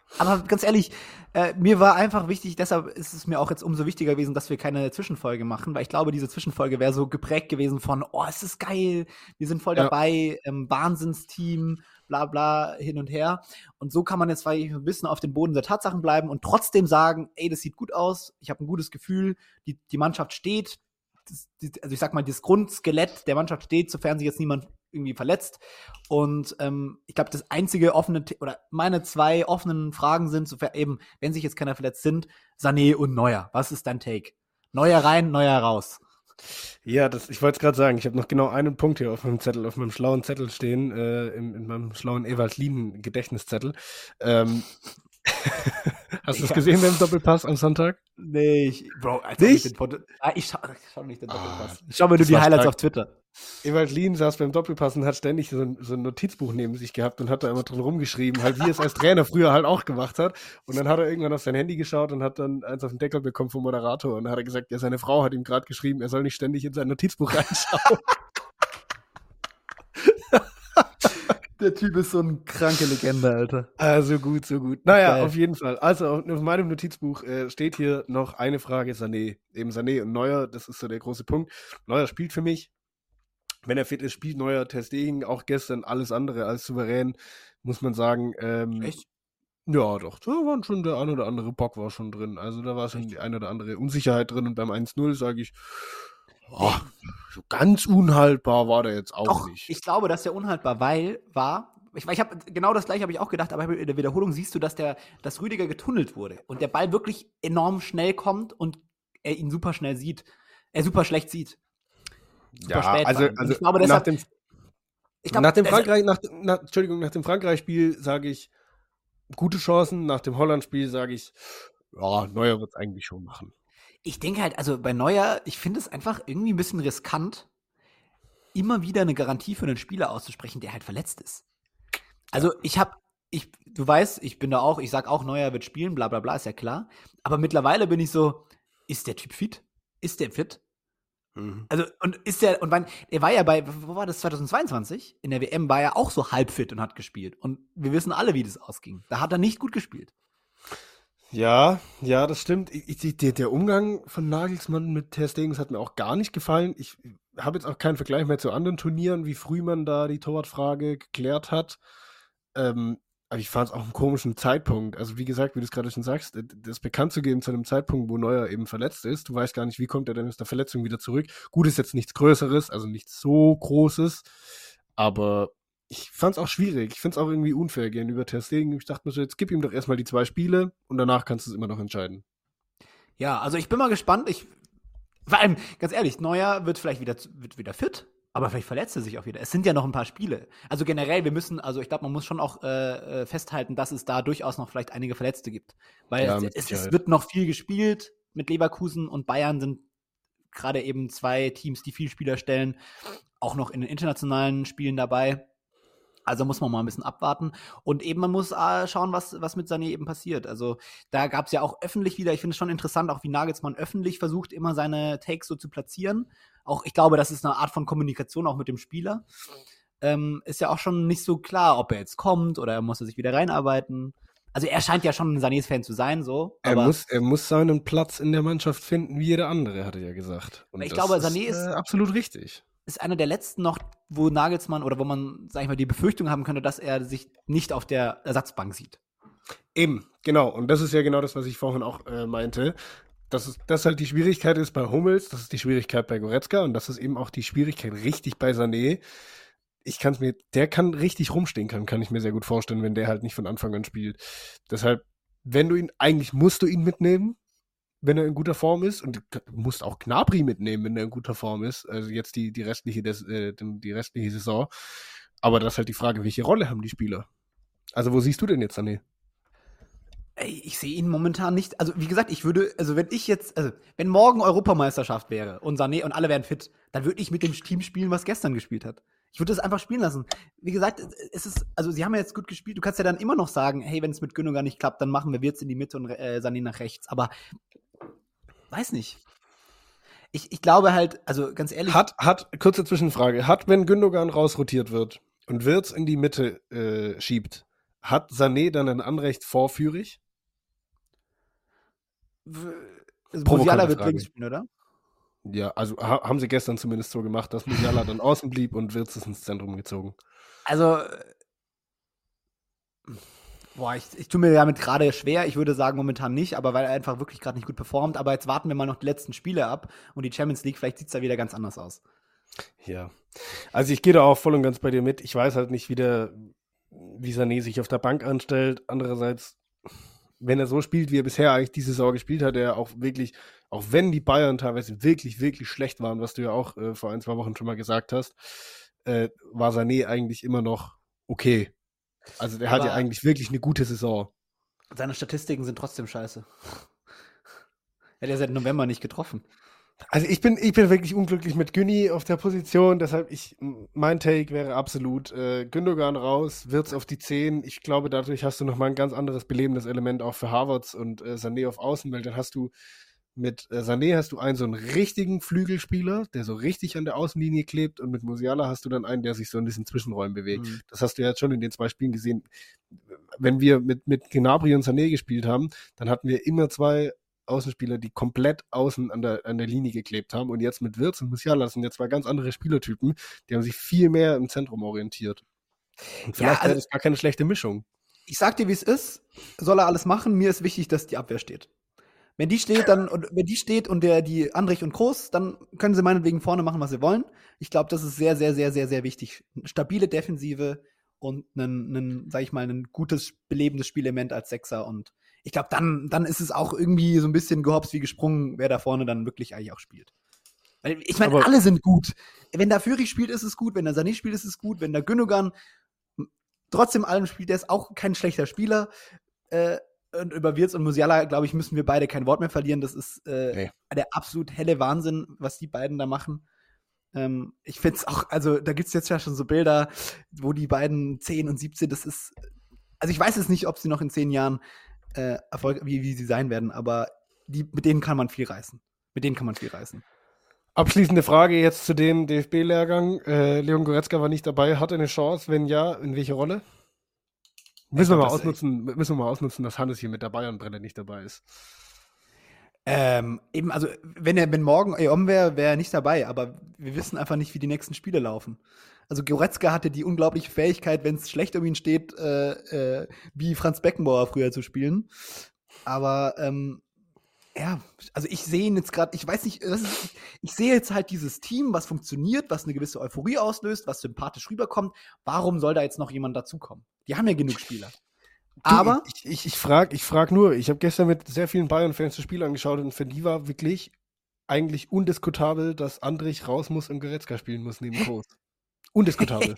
Aber ganz ehrlich, mir war einfach wichtig, deshalb ist es mir auch jetzt umso wichtiger gewesen, dass wir keine Zwischenfolge machen, weil ich glaube, diese Zwischenfolge wäre so geprägt gewesen von, oh, es ist geil, wir sind voll dabei, Wahnsinnsteam, bla bla, hin und her. Und so kann man jetzt vielleicht ein bisschen auf dem Boden der Tatsachen bleiben und trotzdem sagen, ey, das sieht gut aus, ich habe ein gutes Gefühl, die Mannschaft steht, also ich sag mal, das Grundskelett der Mannschaft steht, sofern sich jetzt niemand irgendwie verletzt. Und ich glaube, das einzige offene, oder meine 2 offenen Fragen sind, sofern eben, wenn sich jetzt keiner verletzt sind, Sané und Neuer. Was ist dein Take? Neuer rein, Neuer raus. Ja, ich wollte es gerade sagen, ich habe noch genau einen Punkt hier auf meinem Zettel, auf meinem schlauen Zettel stehen, in meinem schlauen Ewald-Lien-Gedächtniszettel. Hast du es gesehen beim Doppelpass am Sonntag? Nee, Bro, nicht? Ich schau nicht den Doppelpass. Schau mir nur die Highlights auf Twitter. Ewald Lien saß beim Doppelpass und hat ständig so ein Notizbuch neben sich gehabt und hat da immer drin rumgeschrieben, halt wie er es als Trainer früher halt auch gemacht hat. Und dann hat er irgendwann auf sein Handy geschaut und hat dann eins auf den Deckel bekommen vom Moderator. Und dann hat er gesagt, ja, seine Frau hat ihm gerade geschrieben, er soll nicht ständig in sein Notizbuch reinschauen. Der Typ ist so eine kranke Legende, Alter. So gut, so gut. Naja, Geil. auf jeden Fall. Also auf meinem Notizbuch steht hier noch eine Frage, Sané. Eben Sané und Neuer, das ist so der große Punkt. Neuer spielt für mich. Wenn er fit ist, spielt Neuer. Ter Stegen auch gestern alles andere als souverän, muss man sagen. Echt? Ja, doch. Da waren schon der ein oder andere Bock war schon drin. Also da war schon die eine oder andere Unsicherheit drin. Und beim 1-0 sage ich, so ganz unhaltbar war der jetzt auch Doch, nicht. ich glaube, dass der unhaltbar war. Ich habe genau das gleiche habe ich auch gedacht, aber in der Wiederholung siehst du, dass Rüdiger getunnelt wurde und der Ball wirklich enorm schnell kommt und er ihn super schnell sieht, er super schlecht sieht. Super spät also ich glaube, deshalb, nach dem Frankreich-Spiel sage ich gute Chancen, nach dem Holland-Spiel sage ich, ja, Neuer wird es eigentlich schon machen. Ich denke halt, also bei Neuer, ich finde es einfach irgendwie ein bisschen riskant, immer wieder eine Garantie für einen Spieler auszusprechen, der halt verletzt ist. Also du weißt, ich bin da auch, ich sag auch, Neuer wird spielen, bla bla bla, ist ja klar. Aber mittlerweile bin ich so, ist der Typ fit? Ist der fit? Also, er war ja wo war das, 2022? In der WM war er auch so halb fit und hat gespielt. Und wir wissen alle, wie das ausging. Da hat er nicht gut gespielt. Ja, das stimmt. Der Umgang von Nagelsmann mit Ter Stegen, das hat mir auch gar nicht gefallen. Ich habe jetzt auch keinen Vergleich mehr zu anderen Turnieren, wie früh man da die Torwartfrage geklärt hat. Aber ich fand es auch einen komischen Zeitpunkt. Also wie gesagt, wie du es gerade schon sagst, das bekannt zu geben zu einem Zeitpunkt, wo Neuer eben verletzt ist. Du weißt gar nicht, wie kommt er denn aus der Verletzung wieder zurück. Gut, ist jetzt nichts Größeres, also nichts so Großes, aber ich fand es auch schwierig. Ich finde es auch irgendwie unfair gegenüber Ter Stegen. Ich dachte mir so, jetzt gib ihm doch erstmal die 2 Spiele und danach kannst du es immer noch entscheiden. Ja, also ich bin mal gespannt. Vor allem, ganz ehrlich, Neuer wird vielleicht wieder fit, aber vielleicht verletzt er sich auch wieder. Es sind ja noch ein paar Spiele. Also generell, ich glaube, man muss schon auch festhalten, dass es da durchaus noch vielleicht einige Verletzte gibt. Weil Ja, es wird noch viel gespielt mit Leverkusen und Bayern sind gerade eben 2 Teams, die viel Spieler stellen, auch noch in den internationalen Spielen dabei. Also muss man mal ein bisschen abwarten. Und eben man muss schauen, was mit Sané eben passiert. Also da gab es ja auch öffentlich wieder, ich finde es schon interessant, auch wie Nagelsmann öffentlich versucht, immer seine Takes so zu platzieren. Auch ich glaube, das ist eine Art von Kommunikation auch mit dem Spieler. Ist ja auch schon nicht so klar, ob er jetzt kommt oder muss er sich wieder reinarbeiten. Also er scheint ja schon ein Sanés-Fan zu sein, so. Er muss seinen Platz in der Mannschaft finden, wie jeder andere, hat er ja gesagt. Und ich glaube, Sané ist absolut richtig. Ist einer der letzten noch, wo Nagelsmann oder wo man, sag ich mal, die Befürchtung haben könnte, dass er sich nicht auf der Ersatzbank sieht. Eben, genau. Und das ist ja genau das, was ich vorhin auch meinte. Dass halt die Schwierigkeit ist bei Hummels, das ist die Schwierigkeit bei Goretzka und das ist eben auch die Schwierigkeit richtig bei Sané. Der kann richtig rumstehen kann ich mir sehr gut vorstellen, wenn der halt nicht von Anfang an spielt. Deshalb, eigentlich musst du ihn mitnehmen, wenn er in guter Form ist, und du musst auch Gnabry mitnehmen, wenn er in guter Form ist, also jetzt die restliche Saison. Aber das ist halt die Frage, welche Rolle haben die Spieler? Also wo siehst du denn jetzt Sané? Ey, ich sehe ihn momentan nicht, also wie gesagt, wenn morgen Europameisterschaft wäre und Sané und alle wären fit, dann würde ich mit dem Team spielen, was gestern gespielt hat. Ich würde das einfach spielen lassen. Wie gesagt, sie haben ja jetzt gut gespielt, du kannst ja dann immer noch sagen, hey, wenn es mit Gündogan nicht klappt, dann machen wir Wirtz in die Mitte und Sané nach rechts, aber weiß nicht. Ich glaube halt, also ganz ehrlich. Kurze Zwischenfrage, wenn Gündogan rausrotiert wird und Wirtz in die Mitte schiebt, hat Sané dann ein Anrecht vor Führig? Musiala wird Frage. links spielen, oder? Ja, also haben sie gestern zumindest so gemacht, dass Musiala dann außen blieb und Wirtz ist ins Zentrum gezogen. Also, ich tue mir damit gerade schwer. Ich würde sagen, momentan nicht, aber weil er einfach wirklich gerade nicht gut performt. Aber jetzt warten wir mal noch die letzten Spiele ab und die Champions League, vielleicht sieht es da wieder ganz anders aus. Ja, also ich gehe da auch voll und ganz bei dir mit. Ich weiß halt nicht, wie Sané sich auf der Bank anstellt. Andererseits, wenn er so spielt, wie er bisher eigentlich diese Saison gespielt hat, er auch wirklich, auch wenn die Bayern teilweise wirklich, wirklich schlecht waren, was du ja auch vor 1-2 Wochen schon mal gesagt hast, war Sané eigentlich immer noch okay. Also der hat ja eigentlich wirklich eine gute Saison. Seine Statistiken sind trotzdem scheiße. Er hat ja seit November nicht getroffen. Also ich bin wirklich unglücklich mit Günni auf der Position, deshalb mein Take wäre absolut Gündogan raus, Wirtz auf die 10. Ich glaube, dadurch hast du nochmal ein ganz anderes belebendes Element auch für Havertz und Sané auf Außen, weil dann hast du mit Sané hast du einen so einen richtigen Flügelspieler, der so richtig an der Außenlinie klebt und mit Musiala hast du dann einen, der sich so in diesen Zwischenräumen bewegt. Mhm. Das hast du ja jetzt schon in den 2 Spielen gesehen. Wenn wir mit Gnabry und Sané gespielt haben, dann hatten wir immer 2 Außenspieler, die komplett außen an der Linie geklebt haben. Und jetzt mit Wirtz und Musiala, das sind jetzt 2 ganz andere Spielertypen, die haben sich viel mehr im Zentrum orientiert. Und vielleicht wäre das gar keine schlechte Mischung. Ich sag dir, wie es ist, soll er alles machen. Mir ist wichtig, dass die Abwehr steht. Wenn die steht, und die Andrich und Kroos, dann können sie meinetwegen vorne machen, was sie wollen. Ich glaube, das ist sehr, sehr, sehr, sehr, sehr wichtig. Eine stabile Defensive und ein gutes, belebendes Spielelement als Sechser. Und ich glaube, dann ist es auch irgendwie so ein bisschen gehopst wie gesprungen, wer da vorne dann wirklich eigentlich auch spielt. Weil ich meine, alle sind gut. Wenn da Führig spielt, ist es gut. Wenn da Sané spielt, ist es gut. Wenn da Gündogan trotzdem allem spielt, der ist auch kein schlechter Spieler. Und über Wirtz und Musiala, glaube ich, müssen wir beide kein Wort mehr verlieren. Das ist der absolut helle Wahnsinn, was die beiden da machen. Ich finde es auch, also da gibt es jetzt ja schon so Bilder, wo die beiden 10 und 17, das ist, also ich weiß es nicht, ob sie noch in 10 Jahren wie sie sein werden, aber mit denen kann man viel reißen. Abschließende Frage jetzt zu dem DFB-Lehrgang. Leon Goretzka war nicht dabei, hatte eine Chance, wenn ja, in welche Rolle? Müssen wir mal ausnutzen, dass Hannes hier mit der Bayern-Brille nicht dabei ist. Eben, also wenn morgen EOM wäre er nicht dabei, aber wir wissen einfach nicht, wie die nächsten Spiele laufen. Also Goretzka hatte die unglaubliche Fähigkeit, wenn es schlecht um ihn steht, wie Franz Beckenbauer früher zu spielen. Aber also ich sehe ihn jetzt gerade, ich weiß nicht, ich sehe jetzt halt dieses Team, was funktioniert, was eine gewisse Euphorie auslöst, was sympathisch rüberkommt. Warum soll da jetzt noch jemand dazukommen? Die haben ja genug Spieler. Aber ich frag nur, ich habe gestern mit sehr vielen Bayern-Fans das Spiel angeschaut und für die war wirklich eigentlich undiskutabel, dass Andrich raus muss und Goretzka spielen muss neben Kroos. Undiskutabel.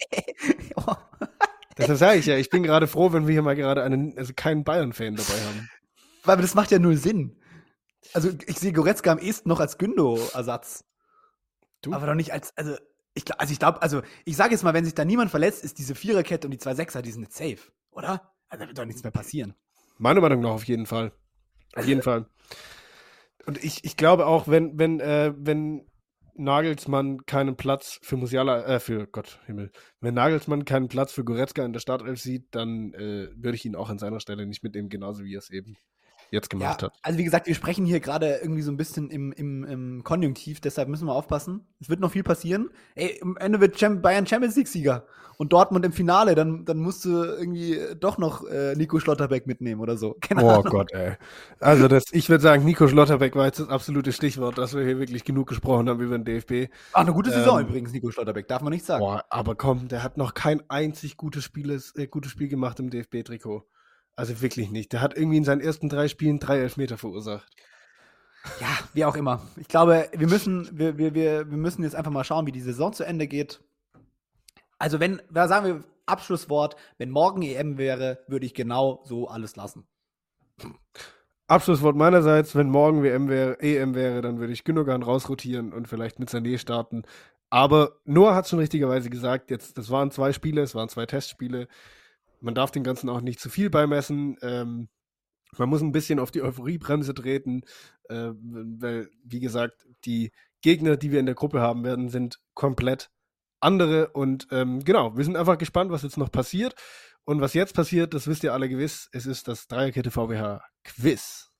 Deshalb sage ich ja, ich bin gerade froh, wenn wir hier mal gerade keinen Bayern-Fan dabei haben. Weil das macht ja null Sinn. Also ich sehe Goretzka am ehesten noch als Gündo-Ersatz. Aber doch nicht als, ich sage jetzt mal, wenn sich da niemand verletzt, ist diese Viererkette und die 2 Sechser, die sind jetzt safe, oder? Also da wird doch nichts mehr passieren. Meiner Meinung nach auf jeden Fall. Auf jeden Fall. Und ich glaube auch, wenn Nagelsmann keinen Platz für Musiala, wenn Nagelsmann keinen Platz für Goretzka in der Startelf sieht, dann würde ich ihn auch an seiner Stelle nicht mitnehmen, genauso wie er es eben jetzt gemacht hat. Also wie gesagt, wir sprechen hier gerade irgendwie so ein bisschen im Konjunktiv, deshalb müssen wir aufpassen. Es wird noch viel passieren. Am Ende wird Bayern Champions League-Sieger und Dortmund im Finale, dann musst du irgendwie doch noch Nico Schlotterbeck mitnehmen oder so. Keine Ahnung. Gott, ey. Also ich würde sagen, Nico Schlotterbeck war jetzt das absolute Stichwort, dass wir hier wirklich genug gesprochen haben über den DFB. Eine gute Saison übrigens, Nico Schlotterbeck, darf man nicht sagen. Aber komm, der hat noch kein einzig gutes Spiel gemacht im DFB-Trikot. Also wirklich nicht. Der hat irgendwie in seinen ersten 3 Spielen 3 Elfmeter verursacht. Ja, wie auch immer. Ich glaube, wir müssen jetzt einfach mal schauen, wie die Saison zu Ende geht. Also da sagen wir Abschlusswort, wenn morgen EM wäre, würde ich genau so alles lassen. Abschlusswort meinerseits, wenn morgen EM wäre, dann würde ich Gündogan rausrotieren und vielleicht mit Sané starten. Aber Noah hat schon richtigerweise gesagt, das waren 2 Spiele, es waren 2 Testspiele. Man darf dem Ganzen auch nicht zu viel beimessen. Man muss ein bisschen auf die Euphoriebremse treten, weil, wie gesagt, die Gegner, die wir in der Gruppe haben werden, sind komplett andere. Und genau, wir sind einfach gespannt, was jetzt noch passiert. Und was jetzt passiert, das wisst ihr alle gewiss. Es ist das Dreierkette VWH Quiz.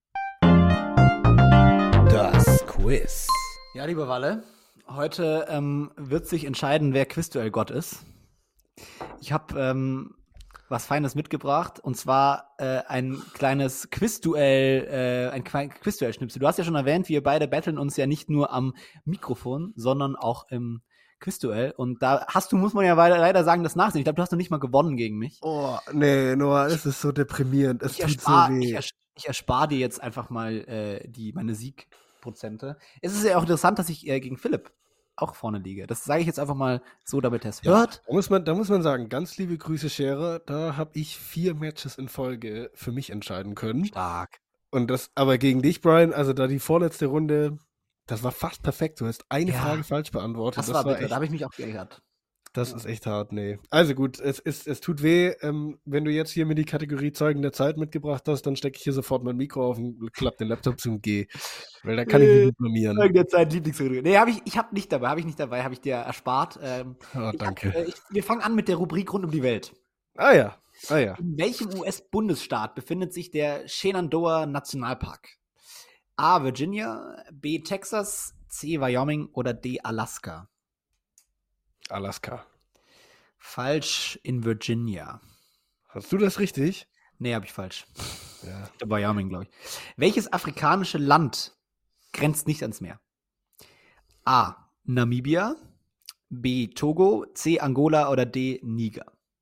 Das Quiz. Ja, lieber Walle, heute wird sich entscheiden, wer Quizduell-Gott ist. Ich habe was Feines mitgebracht, und zwar ein kleines Quizduell, Quizduell-Schnipsel. Du hast ja schon erwähnt, wir beide battlen uns ja nicht nur am Mikrofon, sondern auch im Quizduell. Und da muss man ja leider sagen, das Nachsehen. Ich glaube, du hast noch nicht mal gewonnen gegen mich. Oh, nee, Noah, es ist so deprimierend. Es tut so weh. Ich erspare dir jetzt einfach mal meine Siegprozente. Es ist ja auch interessant, dass ich gegen Philipp auch vorne liege. Das sage ich jetzt einfach mal so, damit er es hört. Da muss man sagen, ganz liebe Grüße, Scherer. Da habe ich 4 Matches in Folge für mich entscheiden können. Stark. Und das aber gegen dich, Brian, also da die vorletzte Runde, das war fast perfekt. Du hast eine Frage falsch beantwortet. Das war bitter, da habe ich mich auch geärgert. Das ist echt hart, nee. Also gut, es tut weh. Wenn du jetzt hier mir die Kategorie Zeugen der Zeit mitgebracht hast, dann stecke ich hier sofort mein Mikro auf und klappe den Laptop zu und gehe. Weil da kann ich mich nicht blamieren. Zeugen der Zeit, Lieblingsrubrik. Nee, habe ich nicht dabei, habe ich dir erspart. Danke. Wir fangen an mit der Rubrik rund um die Welt. Ah ja. In welchem US-Bundesstaat befindet sich der Shenandoah Nationalpark? A. Virginia, B. Texas, C. Wyoming oder D. Alaska? Alaska. Falsch, in Virginia. Hast du das richtig? Nee, habe ich falsch. Ja. Wyoming, glaube ich. Welches afrikanische Land grenzt nicht ans Meer? A. Namibia, B. Togo, C. Angola oder D. Niger?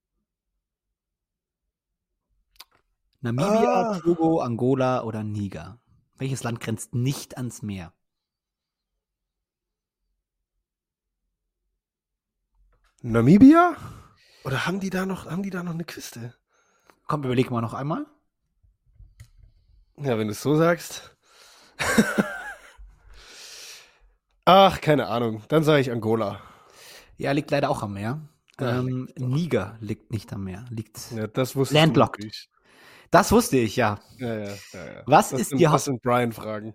Namibia, Togo, Angola oder Niger? Welches Land grenzt nicht ans Meer? Namibia? Oder haben die da noch eine Küste? Komm, überleg mal noch einmal. Ja, wenn du es so sagst. Ach, keine Ahnung. Dann sage ich Angola. Ja, liegt leider auch am Meer. Ja, Niger liegt nicht am Meer. Ja, das wusste landlocked. Ich. Das wusste ich, ja. Ja. Was das ist sind Brian-Fragen.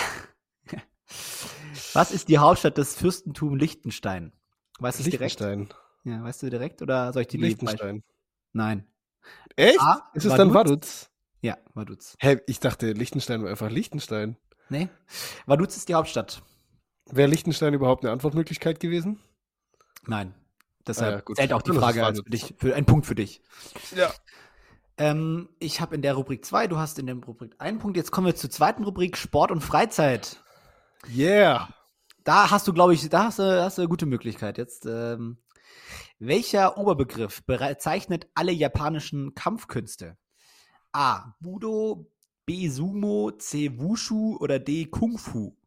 Was ist die Hauptstadt des Fürstentums Liechtenstein? Weißt du es direkt? Liechtenstein. Ja, weißt du direkt oder soll ich die Liechtenstein. Nein. Echt? Ist es dann Vaduz? Ja, Vaduz. Hä, ich dachte, Liechtenstein war einfach Liechtenstein. Nee. Vaduz ist die Hauptstadt. Wäre Liechtenstein überhaupt eine Antwortmöglichkeit gewesen? Nein. Deshalb gut. zählt auch die Dann ist Frage es als Vaduz. für einen Punkt für dich. Ja. Ich habe in der Rubrik 2, du hast in der Rubrik 1 Punkt. Jetzt kommen wir zur zweiten Rubrik, Sport und Freizeit. Yeah. Da hast du, glaube ich, hast du eine gute Möglichkeit. Jetzt, welcher Oberbegriff bezeichnet alle japanischen Kampfkünste? A. Budo, B. Sumo, C. Wushu oder D. Kung Fu?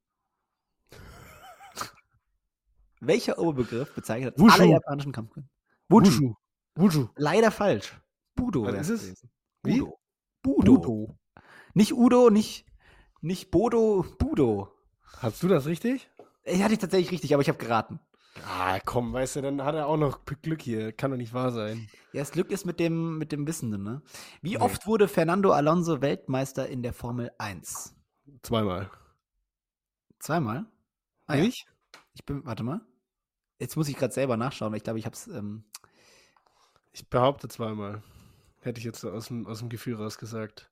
Welcher Oberbegriff bezeichnet Wushu. alle japanischen Kampfkünste? Wushu. Leider falsch. Budo Was wär's ist es? gewesen. Wie? Budo. Nicht Udo, nicht Bodo, Budo. Hast du das richtig? Ich hatte tatsächlich richtig, aber ich habe geraten. Ah, komm, weißt du, dann hat er auch noch Glück hier. Kann doch nicht wahr sein. Ja, das Glück ist mit dem Wissenden, ne? Wie oft wurde Fernando Alonso Weltmeister in der Formel 1? 2-mal. 2-mal? Ah, Nicht? Warte mal. Jetzt muss ich gerade selber nachschauen, weil ich glaube, ich hab's, Ich behaupte 2-mal. Hätte ich jetzt so aus dem Gefühl raus gesagt.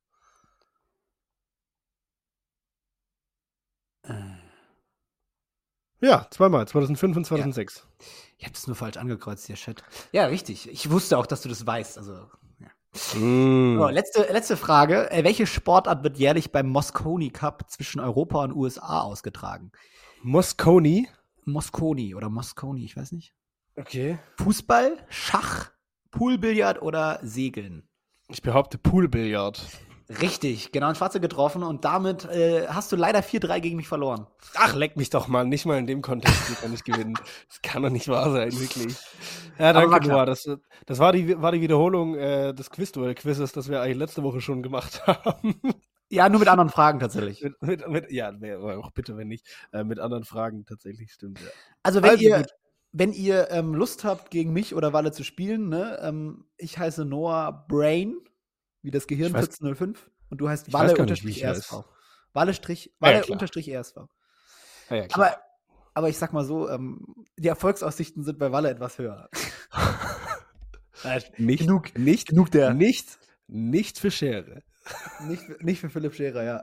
Ja, 2-mal. 2005 und 2006. Ich habe das nur falsch angekreuzt, hier, Chat. Ja, richtig. Ich wusste auch, dass du das weißt. Also, ja. So, letzte Frage. Welche Sportart wird jährlich beim Mosconi Cup zwischen Europa und USA ausgetragen? Mosconi? Mosconi oder Mosconi, ich weiß nicht. Okay. Fußball, Schach, Poolbillard oder Segeln? Ich behaupte Poolbillard. Richtig, genau, ein Schwarze getroffen und damit hast du leider 4-3 gegen mich verloren. Ach, leck mich doch mal. Nicht mal in dem Kontext hier kann ich gewinnen. Das kann doch nicht wahr sein, wirklich. Ja, danke, Noah. Das war die Wiederholung des Quizduell-Quizzes, das wir eigentlich letzte Woche schon gemacht haben. Ja, nur mit anderen Fragen tatsächlich. Ja, auch bitte, wenn nicht. Mit anderen Fragen tatsächlich, stimmt, ja. Also wenn ihr Lust habt, gegen mich oder Walle zu spielen, ne, ich heiße Noah Brain, wie das Gehirn 1405, und du heißt Walle-ESV. Walle-ESV. Ja, klar. Aber ich sag mal so, die Erfolgsaussichten sind bei Walle etwas höher. Nicht, genug, nicht, genug der. nicht für Schere. Nicht für Philipp Scherer, ja.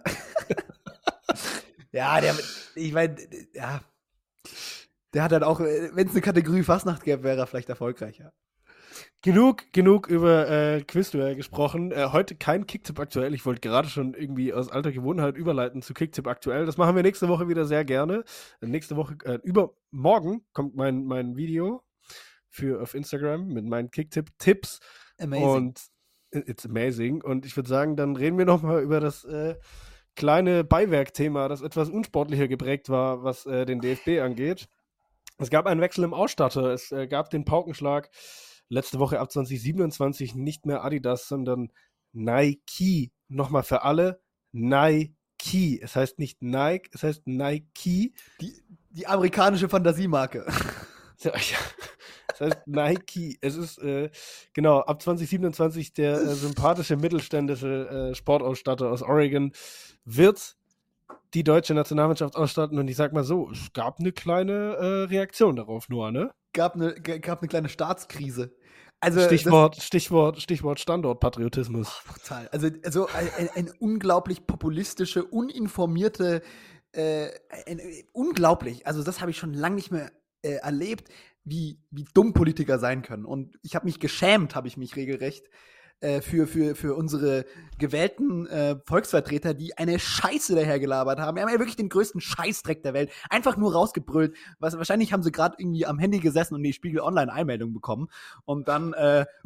Ja, ich meine, ja. Der hat dann auch, wenn es eine Kategorie Fastnacht gäbe, wäre er vielleicht erfolgreicher. Genug über Quizduell gesprochen. Heute kein Kicktipp aktuell. Ich wollte gerade schon irgendwie aus alter Gewohnheit überleiten zu Kicktipp aktuell. Das machen wir nächste Woche wieder sehr gerne. Nächste Woche, übermorgen kommt mein Video auf Instagram mit meinen Kicktipp-Tipps. Amazing. Und it's amazing. Und ich würde sagen, dann reden wir nochmal über das kleine Beiwerk-Thema, das etwas unsportlicher geprägt war, was den DFB angeht. Es gab einen Wechsel im Ausstatter. Es gab den Paukenschlag. Letzte Woche ab 2027 nicht mehr Adidas, sondern Nike. Nochmal für alle, Nike. Es heißt nicht Nike, es heißt Nike. Die amerikanische Fantasiemarke. Ja, es heißt Nike. Es ist, genau, ab 2027 der sympathische mittelständische Sportausstatter aus Oregon wird die deutsche Nationalmannschaft ausstatten. Und ich sag mal so, es gab eine kleine Reaktion darauf nur, ne? Gab eine kleine Staatskrise. Also Stichwort Standortpatriotismus. Brutal. Also eine unglaublich populistische, uninformierte, unglaublich. Also das habe ich schon lange nicht mehr erlebt, wie dumm Politiker sein können. Und ich habe mich geschämt, regelrecht, für unsere gewählten Volksvertreter, die eine Scheiße dahergelabert haben. Wir haben ja wirklich den größten Scheißdreck der Welt einfach nur rausgebrüllt. Wahrscheinlich haben sie gerade irgendwie am Handy gesessen und die Spiegel Online-Einmeldung bekommen. Und dann,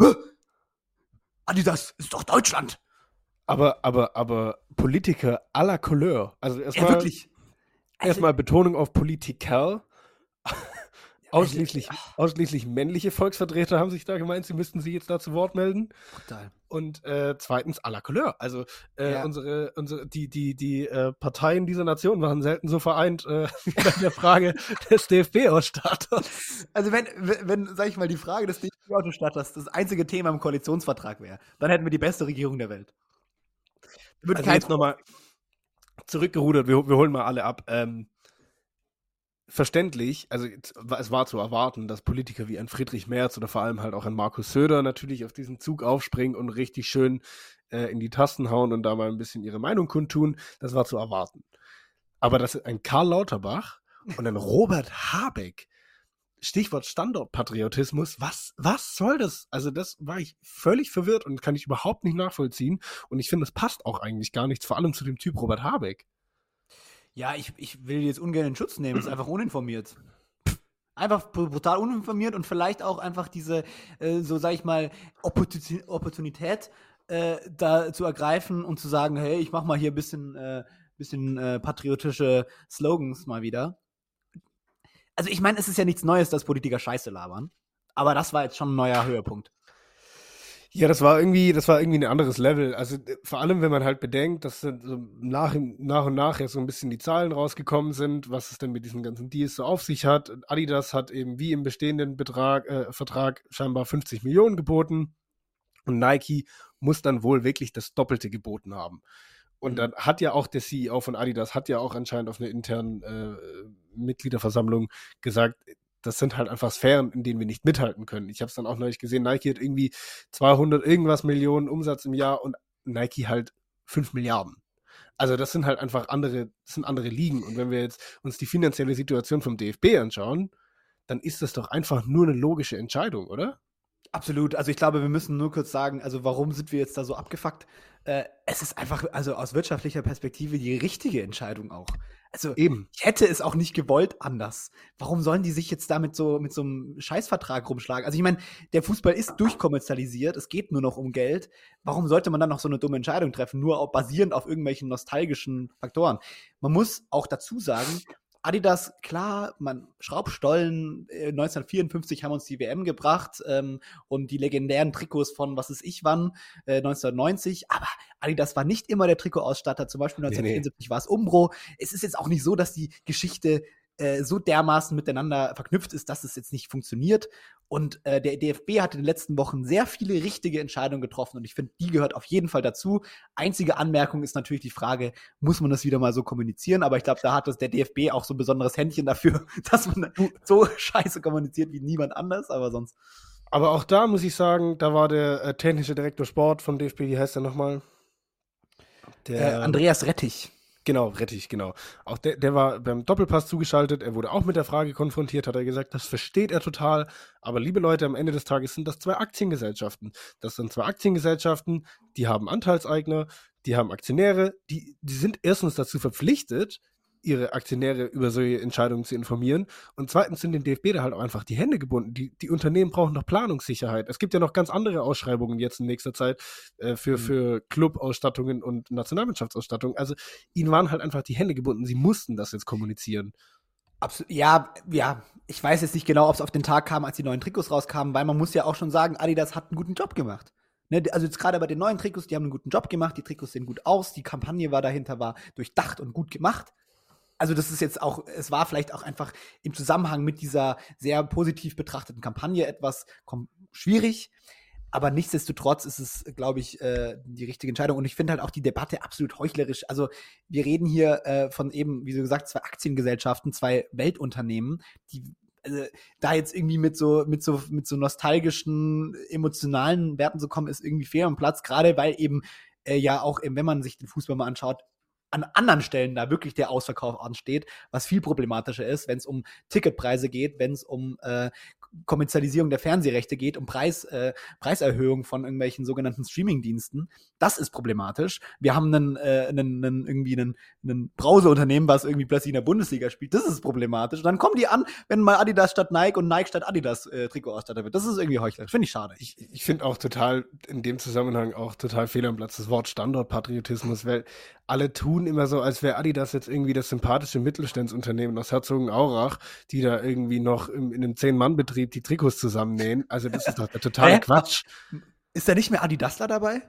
Adidas ist doch Deutschland. Aber Politiker à la Couleur. Also Ja, wirklich. Erstmal Betonung auf Politiker. Ausschließlich männliche Volksvertreter haben sich da gemeint, sie müssten sich jetzt da zu Wort melden. Total. Und zweitens à la Couleur. Also Ja. die Parteien dieser Nation waren selten so vereint wie bei der Frage des DFB-Ausstatters. Also wenn, sag ich mal, die Frage des DFB-Ausstatters das einzige Thema im Koalitionsvertrag wäre, dann hätten wir die beste Regierung der Welt. Also jetzt nochmal zurückgerudert, wir holen mal alle ab. Verständlich, also es war zu erwarten, dass Politiker wie ein Friedrich Merz oder vor allem halt auch ein Markus Söder natürlich auf diesen Zug aufspringen und richtig schön in die Tasten hauen und da mal ein bisschen ihre Meinung kundtun. Das war zu erwarten. Aber dass ein Karl Lauterbach und ein Robert Habeck, Stichwort Standortpatriotismus, was soll das? Also das war ich völlig verwirrt und kann ich überhaupt nicht nachvollziehen. Und ich finde, das passt auch eigentlich gar nichts, vor allem zu dem Typ Robert Habeck. Ja, ich will jetzt ungern in Schutz nehmen, ist einfach uninformiert. Einfach brutal uninformiert und vielleicht auch einfach diese, so sag ich mal, Opportunität da zu ergreifen und zu sagen, hey, ich mach mal hier ein bisschen patriotische Slogans mal wieder. Also ich meine, es ist ja nichts Neues, dass Politiker Scheiße labern, aber das war jetzt schon ein neuer Höhepunkt. Ja, das war irgendwie ein anderes Level. Also vor allem, wenn man halt bedenkt, dass so nach und nach jetzt so ein bisschen die Zahlen rausgekommen sind, was es denn mit diesen ganzen Deals so auf sich hat. Adidas hat eben wie im bestehenden Vertrag scheinbar 50 Millionen geboten und Nike muss dann wohl wirklich das Doppelte geboten haben. Und dann hat ja auch der CEO von Adidas, hat ja auch anscheinend auf einer internen Mitgliederversammlung gesagt, das sind halt einfach Sphären, in denen wir nicht mithalten können. Ich habe es dann auch neulich gesehen, Nike hat irgendwie 200 irgendwas Millionen Umsatz im Jahr und Nike halt 5 Milliarden. Also das sind halt einfach andere Ligen. Und wenn wir jetzt uns die finanzielle Situation vom DFB anschauen, dann ist das doch einfach nur eine logische Entscheidung, oder? Absolut. Also ich glaube, wir müssen nur kurz sagen, also warum sind wir jetzt da so abgefuckt? Es ist einfach, also aus wirtschaftlicher Perspektive die richtige Entscheidung auch. Also Eben. ich hätte es auch nicht gewollt anders. Warum sollen die sich jetzt da mit so einem Scheißvertrag rumschlagen? Also ich meine, der Fußball ist durchkommerzialisiert, es geht nur noch um Geld. Warum sollte man dann noch so eine dumme Entscheidung treffen? Nur basierend auf irgendwelchen nostalgischen Faktoren. Man muss auch dazu sagen, Adidas, klar, Schraubstollen, 1954 haben uns die WM gebracht und die legendären Trikots von was ist ich wann, 1990, aber Adidas war nicht immer der Trikotausstatter, zum Beispiel 1974 war es Umbro. Es ist jetzt auch nicht so, dass die Geschichte so dermaßen miteinander verknüpft ist, dass es jetzt nicht funktioniert. Und der DFB hat in den letzten Wochen sehr viele richtige Entscheidungen getroffen und ich finde, die gehört auf jeden Fall dazu. Einzige Anmerkung ist natürlich die Frage, muss man das wieder mal so kommunizieren? Aber ich glaube, da hat der DFB auch so ein besonderes Händchen dafür, dass man so scheiße kommuniziert wie niemand anders, aber sonst. Aber auch da muss ich sagen, da war der technische Direktor Sport vom DFB, wie heißt der nochmal? Andreas Rettich. Genau, Rettich, genau. Auch der war beim Doppelpass zugeschaltet. Er wurde auch mit der Frage konfrontiert, hat er gesagt, das versteht er total. Aber liebe Leute, am Ende des Tages sind das 2 Aktiengesellschaften. Das sind 2 Aktiengesellschaften, die haben Anteilseigner, die haben Aktionäre, die sind erstens dazu verpflichtet, ihre Aktionäre über solche Entscheidungen zu informieren. Und zweitens sind dem DFB da halt auch einfach die Hände gebunden. Die Unternehmen brauchen noch Planungssicherheit. Es gibt ja noch ganz andere Ausschreibungen jetzt in nächster Zeit für Club-Ausstattungen und Nationalmannschaftsausstattungen. Also ihnen waren halt einfach die Hände gebunden. Sie mussten das jetzt kommunizieren. Absolut. Ja, ich weiß jetzt nicht genau, ob es auf den Tag kam, als die neuen Trikots rauskamen, weil man muss ja auch schon sagen, Adidas hat einen guten Job gemacht. Ne, also jetzt gerade bei den neuen Trikots, die haben einen guten Job gemacht, die Trikots sehen gut aus, die Kampagne war durchdacht und gut gemacht. Also das ist jetzt auch, es war vielleicht auch einfach im Zusammenhang mit dieser sehr positiv betrachteten Kampagne etwas schwierig, aber nichtsdestotrotz ist es, glaube ich, die richtige Entscheidung. Und ich finde halt auch die Debatte absolut heuchlerisch. Also wir reden hier von eben, wie so gesagt, 2 Aktiengesellschaften, 2 Weltunternehmen, die da jetzt irgendwie mit so nostalgischen, emotionalen Werten zu kommen, ist irgendwie fehl am Platz, gerade weil eben ja auch, wenn man sich den Fußball mal anschaut, an anderen Stellen da wirklich der Ausverkauf ansteht, was viel problematischer ist, wenn es um Ticketpreise geht, wenn es um Kommerzialisierung der Fernsehrechte geht, um Preiserhöhung von irgendwelchen sogenannten Streamingdiensten. Das ist problematisch. Wir haben irgendwie ein Browserunternehmen, was irgendwie plötzlich in der Bundesliga spielt. Das ist problematisch. Und dann kommen die an, wenn mal Adidas statt Nike und Nike statt Adidas Trikotausstatter wird. Das ist irgendwie heuchlerisch. Finde ich schade. Ich finde auch total, in dem Zusammenhang auch total fehl am Platz das Wort Standortpatriotismus, weil alle tun immer so, als wäre Adidas jetzt irgendwie das sympathische Mittelstandsunternehmen aus Herzogenaurach, die da irgendwie noch in einem 10-Mann-Betrieb die Trikots zusammennähen. Also das ist doch der totale Quatsch. Ist da nicht mehr Adidasler dabei?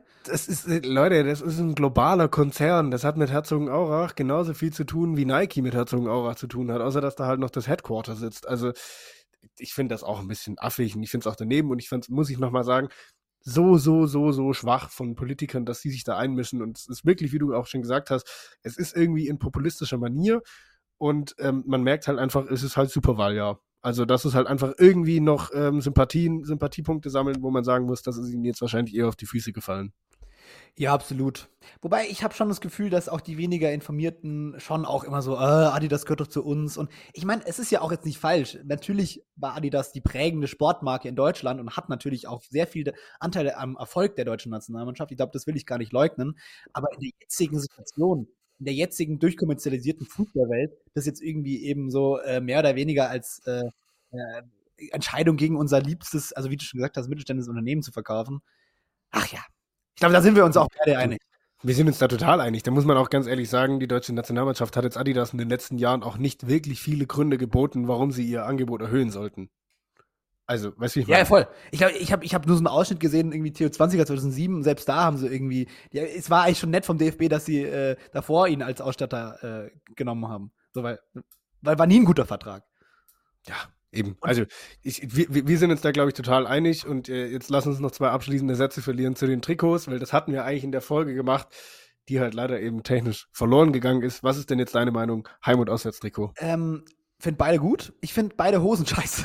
Leute, das ist ein globaler Konzern. Das hat mit Herzogenaurach genauso viel zu tun, wie Nike mit Herzogenaurach zu tun hat, außer dass da halt noch das Headquarter sitzt. Also ich finde das auch ein bisschen affig und ich finde es auch daneben und muss ich nochmal sagen, so schwach von Politikern, dass sie sich da einmischen und es ist wirklich, wie du auch schon gesagt hast, es ist irgendwie in populistischer Manier und man merkt halt einfach, es ist halt Superwahljahr. Also das ist halt einfach irgendwie noch Sympathiepunkte sammeln, wo man sagen muss, das ist ihnen jetzt wahrscheinlich eher auf die Füße gefallen. Ja, absolut. Wobei ich habe schon das Gefühl, dass auch die weniger Informierten schon auch immer so, Adidas gehört doch zu uns. Und ich meine, es ist ja auch jetzt nicht falsch. Natürlich war Adidas die prägende Sportmarke in Deutschland und hat natürlich auch sehr viele Anteile am Erfolg der deutschen Nationalmannschaft. Ich glaube, das will ich gar nicht leugnen. Aber in der jetzigen Situation, in der jetzigen durchkommerzialisierten Fußballwelt, das jetzt irgendwie eben so mehr oder weniger als Entscheidung gegen unser liebstes, also wie du schon gesagt hast, mittelständisches Unternehmen zu verkaufen. Ach ja. Ich glaube, da sind wir uns auch beide einig. Wir sind uns da total einig. Da muss man auch ganz ehrlich sagen, die deutsche Nationalmannschaft hat jetzt Adidas in den letzten Jahren auch nicht wirklich viele Gründe geboten, warum sie ihr Angebot erhöhen sollten. Also, weißt du, wie ich meine? Ja, voll. Ich hab nur so einen Ausschnitt gesehen, irgendwie Theo20er 2007, selbst da haben sie irgendwie, es war eigentlich schon nett vom DFB, dass sie davor ihn als Ausstatter genommen haben. So, weil war nie ein guter Vertrag. Ja, eben. Also, wir sind uns da, glaube ich, total einig und jetzt lass uns noch 2 abschließende Sätze verlieren zu den Trikots, weil das hatten wir eigentlich in der Folge gemacht, die halt leider eben technisch verloren gegangen ist. Was ist denn jetzt deine Meinung? Heim- und Auswärtstrikot? Finde beide gut. Ich finde beide Hosen scheiße.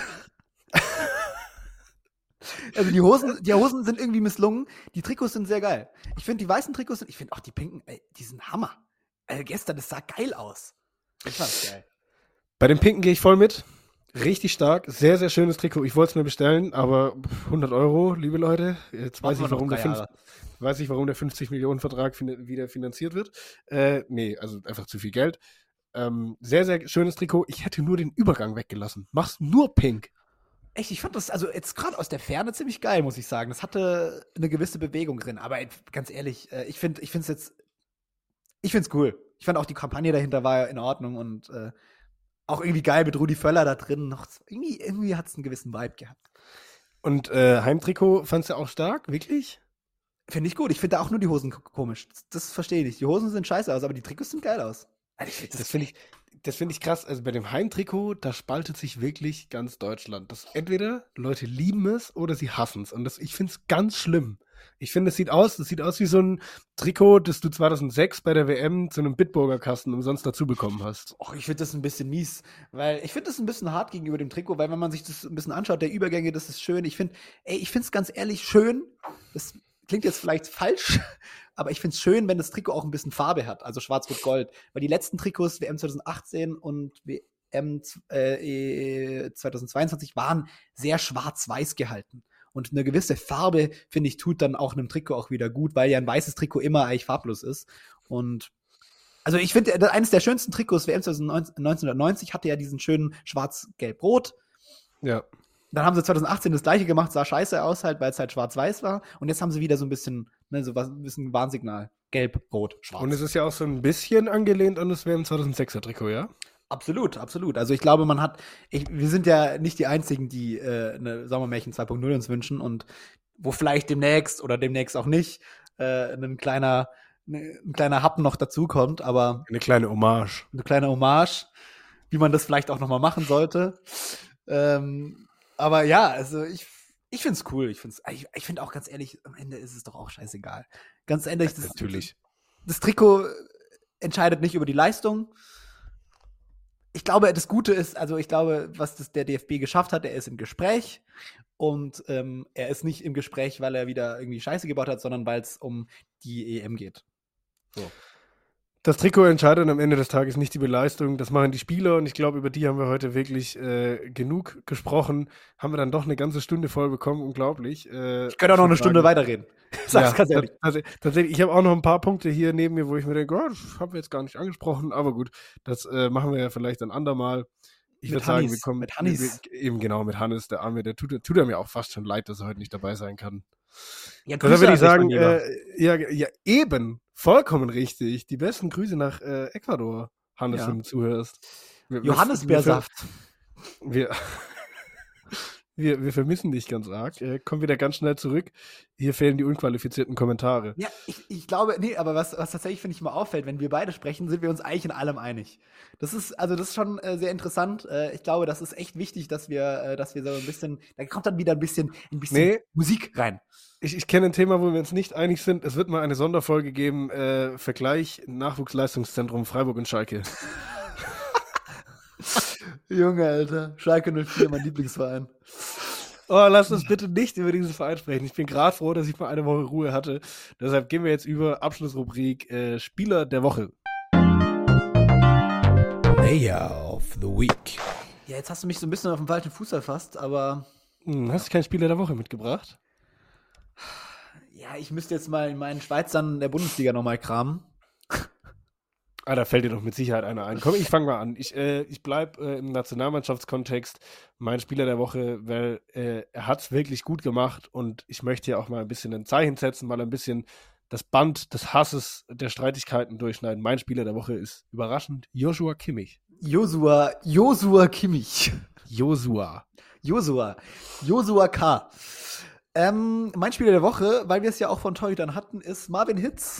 Also die Hosen sind irgendwie misslungen. Die Trikots sind sehr geil. Ich finde die weißen Trikots ich finde auch die pinken, die sind Hammer. Gestern, das sah geil aus. Ich fand's geil. Bei den pinken gehe ich voll mit. Richtig stark. Sehr, sehr schönes Trikot. Ich wollte es mir bestellen, aber 100 €, liebe Leute. Jetzt weiß ich, warum der 50-Millionen-Vertrag wieder finanziert wird. Nee, also einfach zu viel Geld. Sehr, sehr schönes Trikot. Ich hätte nur den Übergang weggelassen. Mach's nur pink. Echt, ich fand das also jetzt gerade aus der Ferne ziemlich geil, muss ich sagen. Das hatte eine gewisse Bewegung drin. Aber ganz ehrlich, ich finde es cool. Ich fand auch die Kampagne dahinter war in Ordnung und auch irgendwie geil mit Rudi Völler da drin. Noch irgendwie hat es einen gewissen Vibe gehabt. Und Heimtrikot fandst du auch stark, wirklich? Finde ich gut. Ich finde da auch nur die Hosen komisch. Das verstehe ich nicht. Die Hosen sehen scheiße aus, aber die Trikots sind geil aus. Das finde ich krass. Also bei dem Heimtrikot, da spaltet sich wirklich ganz Deutschland. Entweder Leute lieben es oder sie hassen es. Und ich finde es ganz schlimm. Ich finde, das sieht aus wie so ein Trikot, das du 2006 bei der WM zu einem Bitburger-Kasten umsonst dazu bekommen hast. Och, ich finde das ein bisschen mies, weil ich finde das ein bisschen hart gegenüber dem Trikot, weil wenn man sich das ein bisschen anschaut, der Übergänge, das ist schön. Ich finde es ganz ehrlich schön. Das klingt jetzt vielleicht falsch, aber ich finde es schön, wenn das Trikot auch ein bisschen Farbe hat, also schwarz-rot-gold. Weil die letzten Trikots, WM 2018 und WM 2022, waren sehr schwarz-weiß gehalten. Und eine gewisse Farbe, finde ich, tut dann auch einem Trikot auch wieder gut, weil ja ein weißes Trikot immer eigentlich farblos ist. Und also ich finde, eines der schönsten Trikots WM 1990 hatte ja diesen schönen schwarz-gelb-rot. Ja. Dann haben sie 2018 das gleiche gemacht, sah scheiße aus halt, weil es halt schwarz-weiß war. Und jetzt haben sie wieder so ein bisschen, ein bisschen Warnsignal. Gelb, rot, schwarz. Und es ist ja auch so ein bisschen angelehnt an das WM 2006er Trikot, ja? Absolut, absolut. Also ich glaube, wir sind ja nicht die Einzigen, die eine Sommermärchen 2.0 uns wünschen und wo vielleicht demnächst oder demnächst auch nicht ein kleiner Happen noch dazukommt, aber Eine kleine Hommage. wie man das vielleicht auch nochmal machen sollte. Aber ja, also ich finde es cool. Ich finde auch ganz ehrlich, am Ende ist es doch auch scheißegal. Ganz ehrlich, Natürlich. Das Trikot entscheidet nicht über die Leistung. Ich glaube, das Gute ist, also ich glaube, was der DFB geschafft hat, er ist im Gespräch und er ist nicht im Gespräch, weil er wieder irgendwie Scheiße gebaut hat, sondern weil es um die EM geht. So. Das Trikot entscheidet am Ende des Tages nicht die Leistung, das machen die Spieler und ich glaube, über die haben wir heute wirklich genug gesprochen. Haben wir dann doch eine ganze Stunde voll bekommen, unglaublich. Ich könnte auch noch eine Stunde weiterreden. Sag's ganz ehrlich. Tatsächlich, ich habe auch noch ein paar Punkte hier neben mir, wo ich mir denke, oh, das haben wir jetzt gar nicht angesprochen, aber gut, das machen wir ja vielleicht ein andermal. Ich würde sagen, wir kommen mit Hannes. Eben genau, mit Hannes, der Arme, der tut er mir auch fast schon leid, dass er heute nicht dabei sein kann. Ja, da würde ich sagen, ja, eben, vollkommen richtig. Die besten Grüße nach Ecuador, Hannes, wenn du zuhörst. Johannisbeersaft. Wir vermissen dich ganz arg. Komm wieder ganz schnell zurück. Hier fehlen die unqualifizierten Kommentare. Ja, ich glaube, nee, aber was tatsächlich, finde ich, mal auffällt, wenn wir beide sprechen, sind wir uns eigentlich in allem einig. Das ist schon sehr interessant. Ich glaube, das ist echt wichtig, dass wir so ein bisschen, da kommt dann wieder ein bisschen Musik rein. Ich kenne ein Thema, wo wir uns nicht einig sind. Es wird mal eine Sonderfolge geben, Vergleich Nachwuchsleistungszentrum Freiburg und Schalke. Junge, Alter. Schalke 04, mein Lieblingsverein. Oh, lass uns bitte nicht über diesen Verein sprechen. Ich bin gerade froh, dass ich mal eine Woche Ruhe hatte. Deshalb gehen wir jetzt über Abschlussrubrik Spieler der Woche. Player of the Week. Ja, jetzt hast du mich so ein bisschen auf den falschen Fuß erfasst, aber... Hast du keinen Spieler der Woche mitgebracht? Ja, ich müsste jetzt mal in meinen Schweizern der Bundesliga nochmal kramen. Da fällt dir doch mit Sicherheit einer ein. Komm, ich fange mal an. Ich bleibe im Nationalmannschaftskontext mein Spieler der Woche, weil er hat es wirklich gut gemacht und ich möchte hier auch mal ein bisschen ein Zeichen setzen, mal ein bisschen das Band des Hasses, der Streitigkeiten durchschneiden. Mein Spieler der Woche ist überraschend Joshua Kimmich. Joshua Kimmich. Joshua K. Mein Spieler der Woche, weil wir es ja auch von Torhütern hatten, ist Marvin Hitz.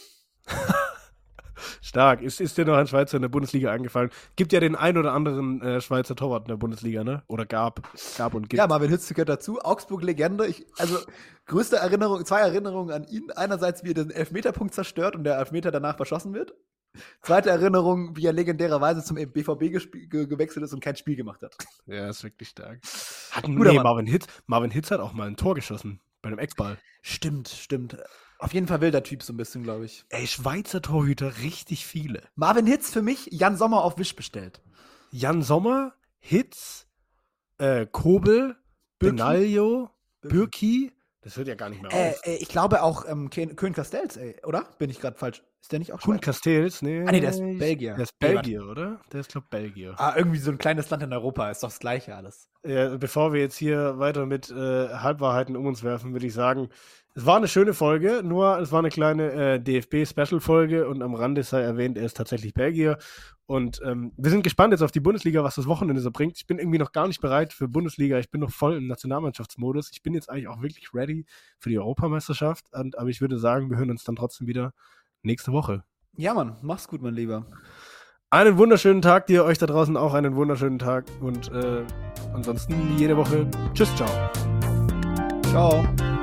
Stark. Ist dir noch ein Schweizer in der Bundesliga eingefallen? Gibt ja den ein oder anderen Schweizer Torwart in der Bundesliga, ne? Oder gab und gibt. Ja, Marvin Hitz gehört dazu. Augsburg-Legende. Größte Erinnerung, 2 Erinnerungen an ihn. Einerseits, wie er den Elfmeterpunkt zerstört und der Elfmeter danach verschossen wird. Zweite Erinnerung, wie er legendärerweise zum BVB gewechselt ist und kein Spiel gemacht hat. Ja, ist wirklich stark. Marvin Hitz hat auch mal ein Tor geschossen bei einem Eckball. Stimmt. Auf jeden Fall wilder Typ so ein bisschen, glaube ich. Ey, Schweizer Torhüter, richtig viele. Marvin Hitz für mich, Jan Sommer auf Wisch bestellt. Jan Sommer, Hitz, Kobel, Benaglio, Bürki. Das hört ja gar nicht mehr auf. Ich glaube auch Koen Castells, oder? Bin ich gerade falsch? Ist der nicht auch Koen Castells? Nee. Nee, der ist Belgier. Der ist Belgier, oder? Der ist, glaube ich, Belgier. Irgendwie so ein kleines Land in Europa. Ist doch das Gleiche alles. Ja, bevor wir jetzt hier weiter mit Halbwahrheiten um uns werfen, würde ich sagen, es war eine schöne Folge, nur es war eine kleine DFB-Special-Folge und am Rande sei erwähnt, er ist tatsächlich Belgier. Und wir sind gespannt jetzt auf die Bundesliga, was das Wochenende so bringt. Ich bin irgendwie noch gar nicht bereit für Bundesliga. Ich bin noch voll im Nationalmannschaftsmodus. Ich bin jetzt eigentlich auch wirklich ready für die Europameisterschaft. Aber ich würde sagen, wir hören uns dann trotzdem wieder nächste Woche. Ja, Mann. Mach's gut, mein Lieber. Einen wunderschönen Tag dir, euch da draußen auch einen wunderschönen Tag. Und ansonsten wie jede Woche. Tschüss, ciao. Ciao.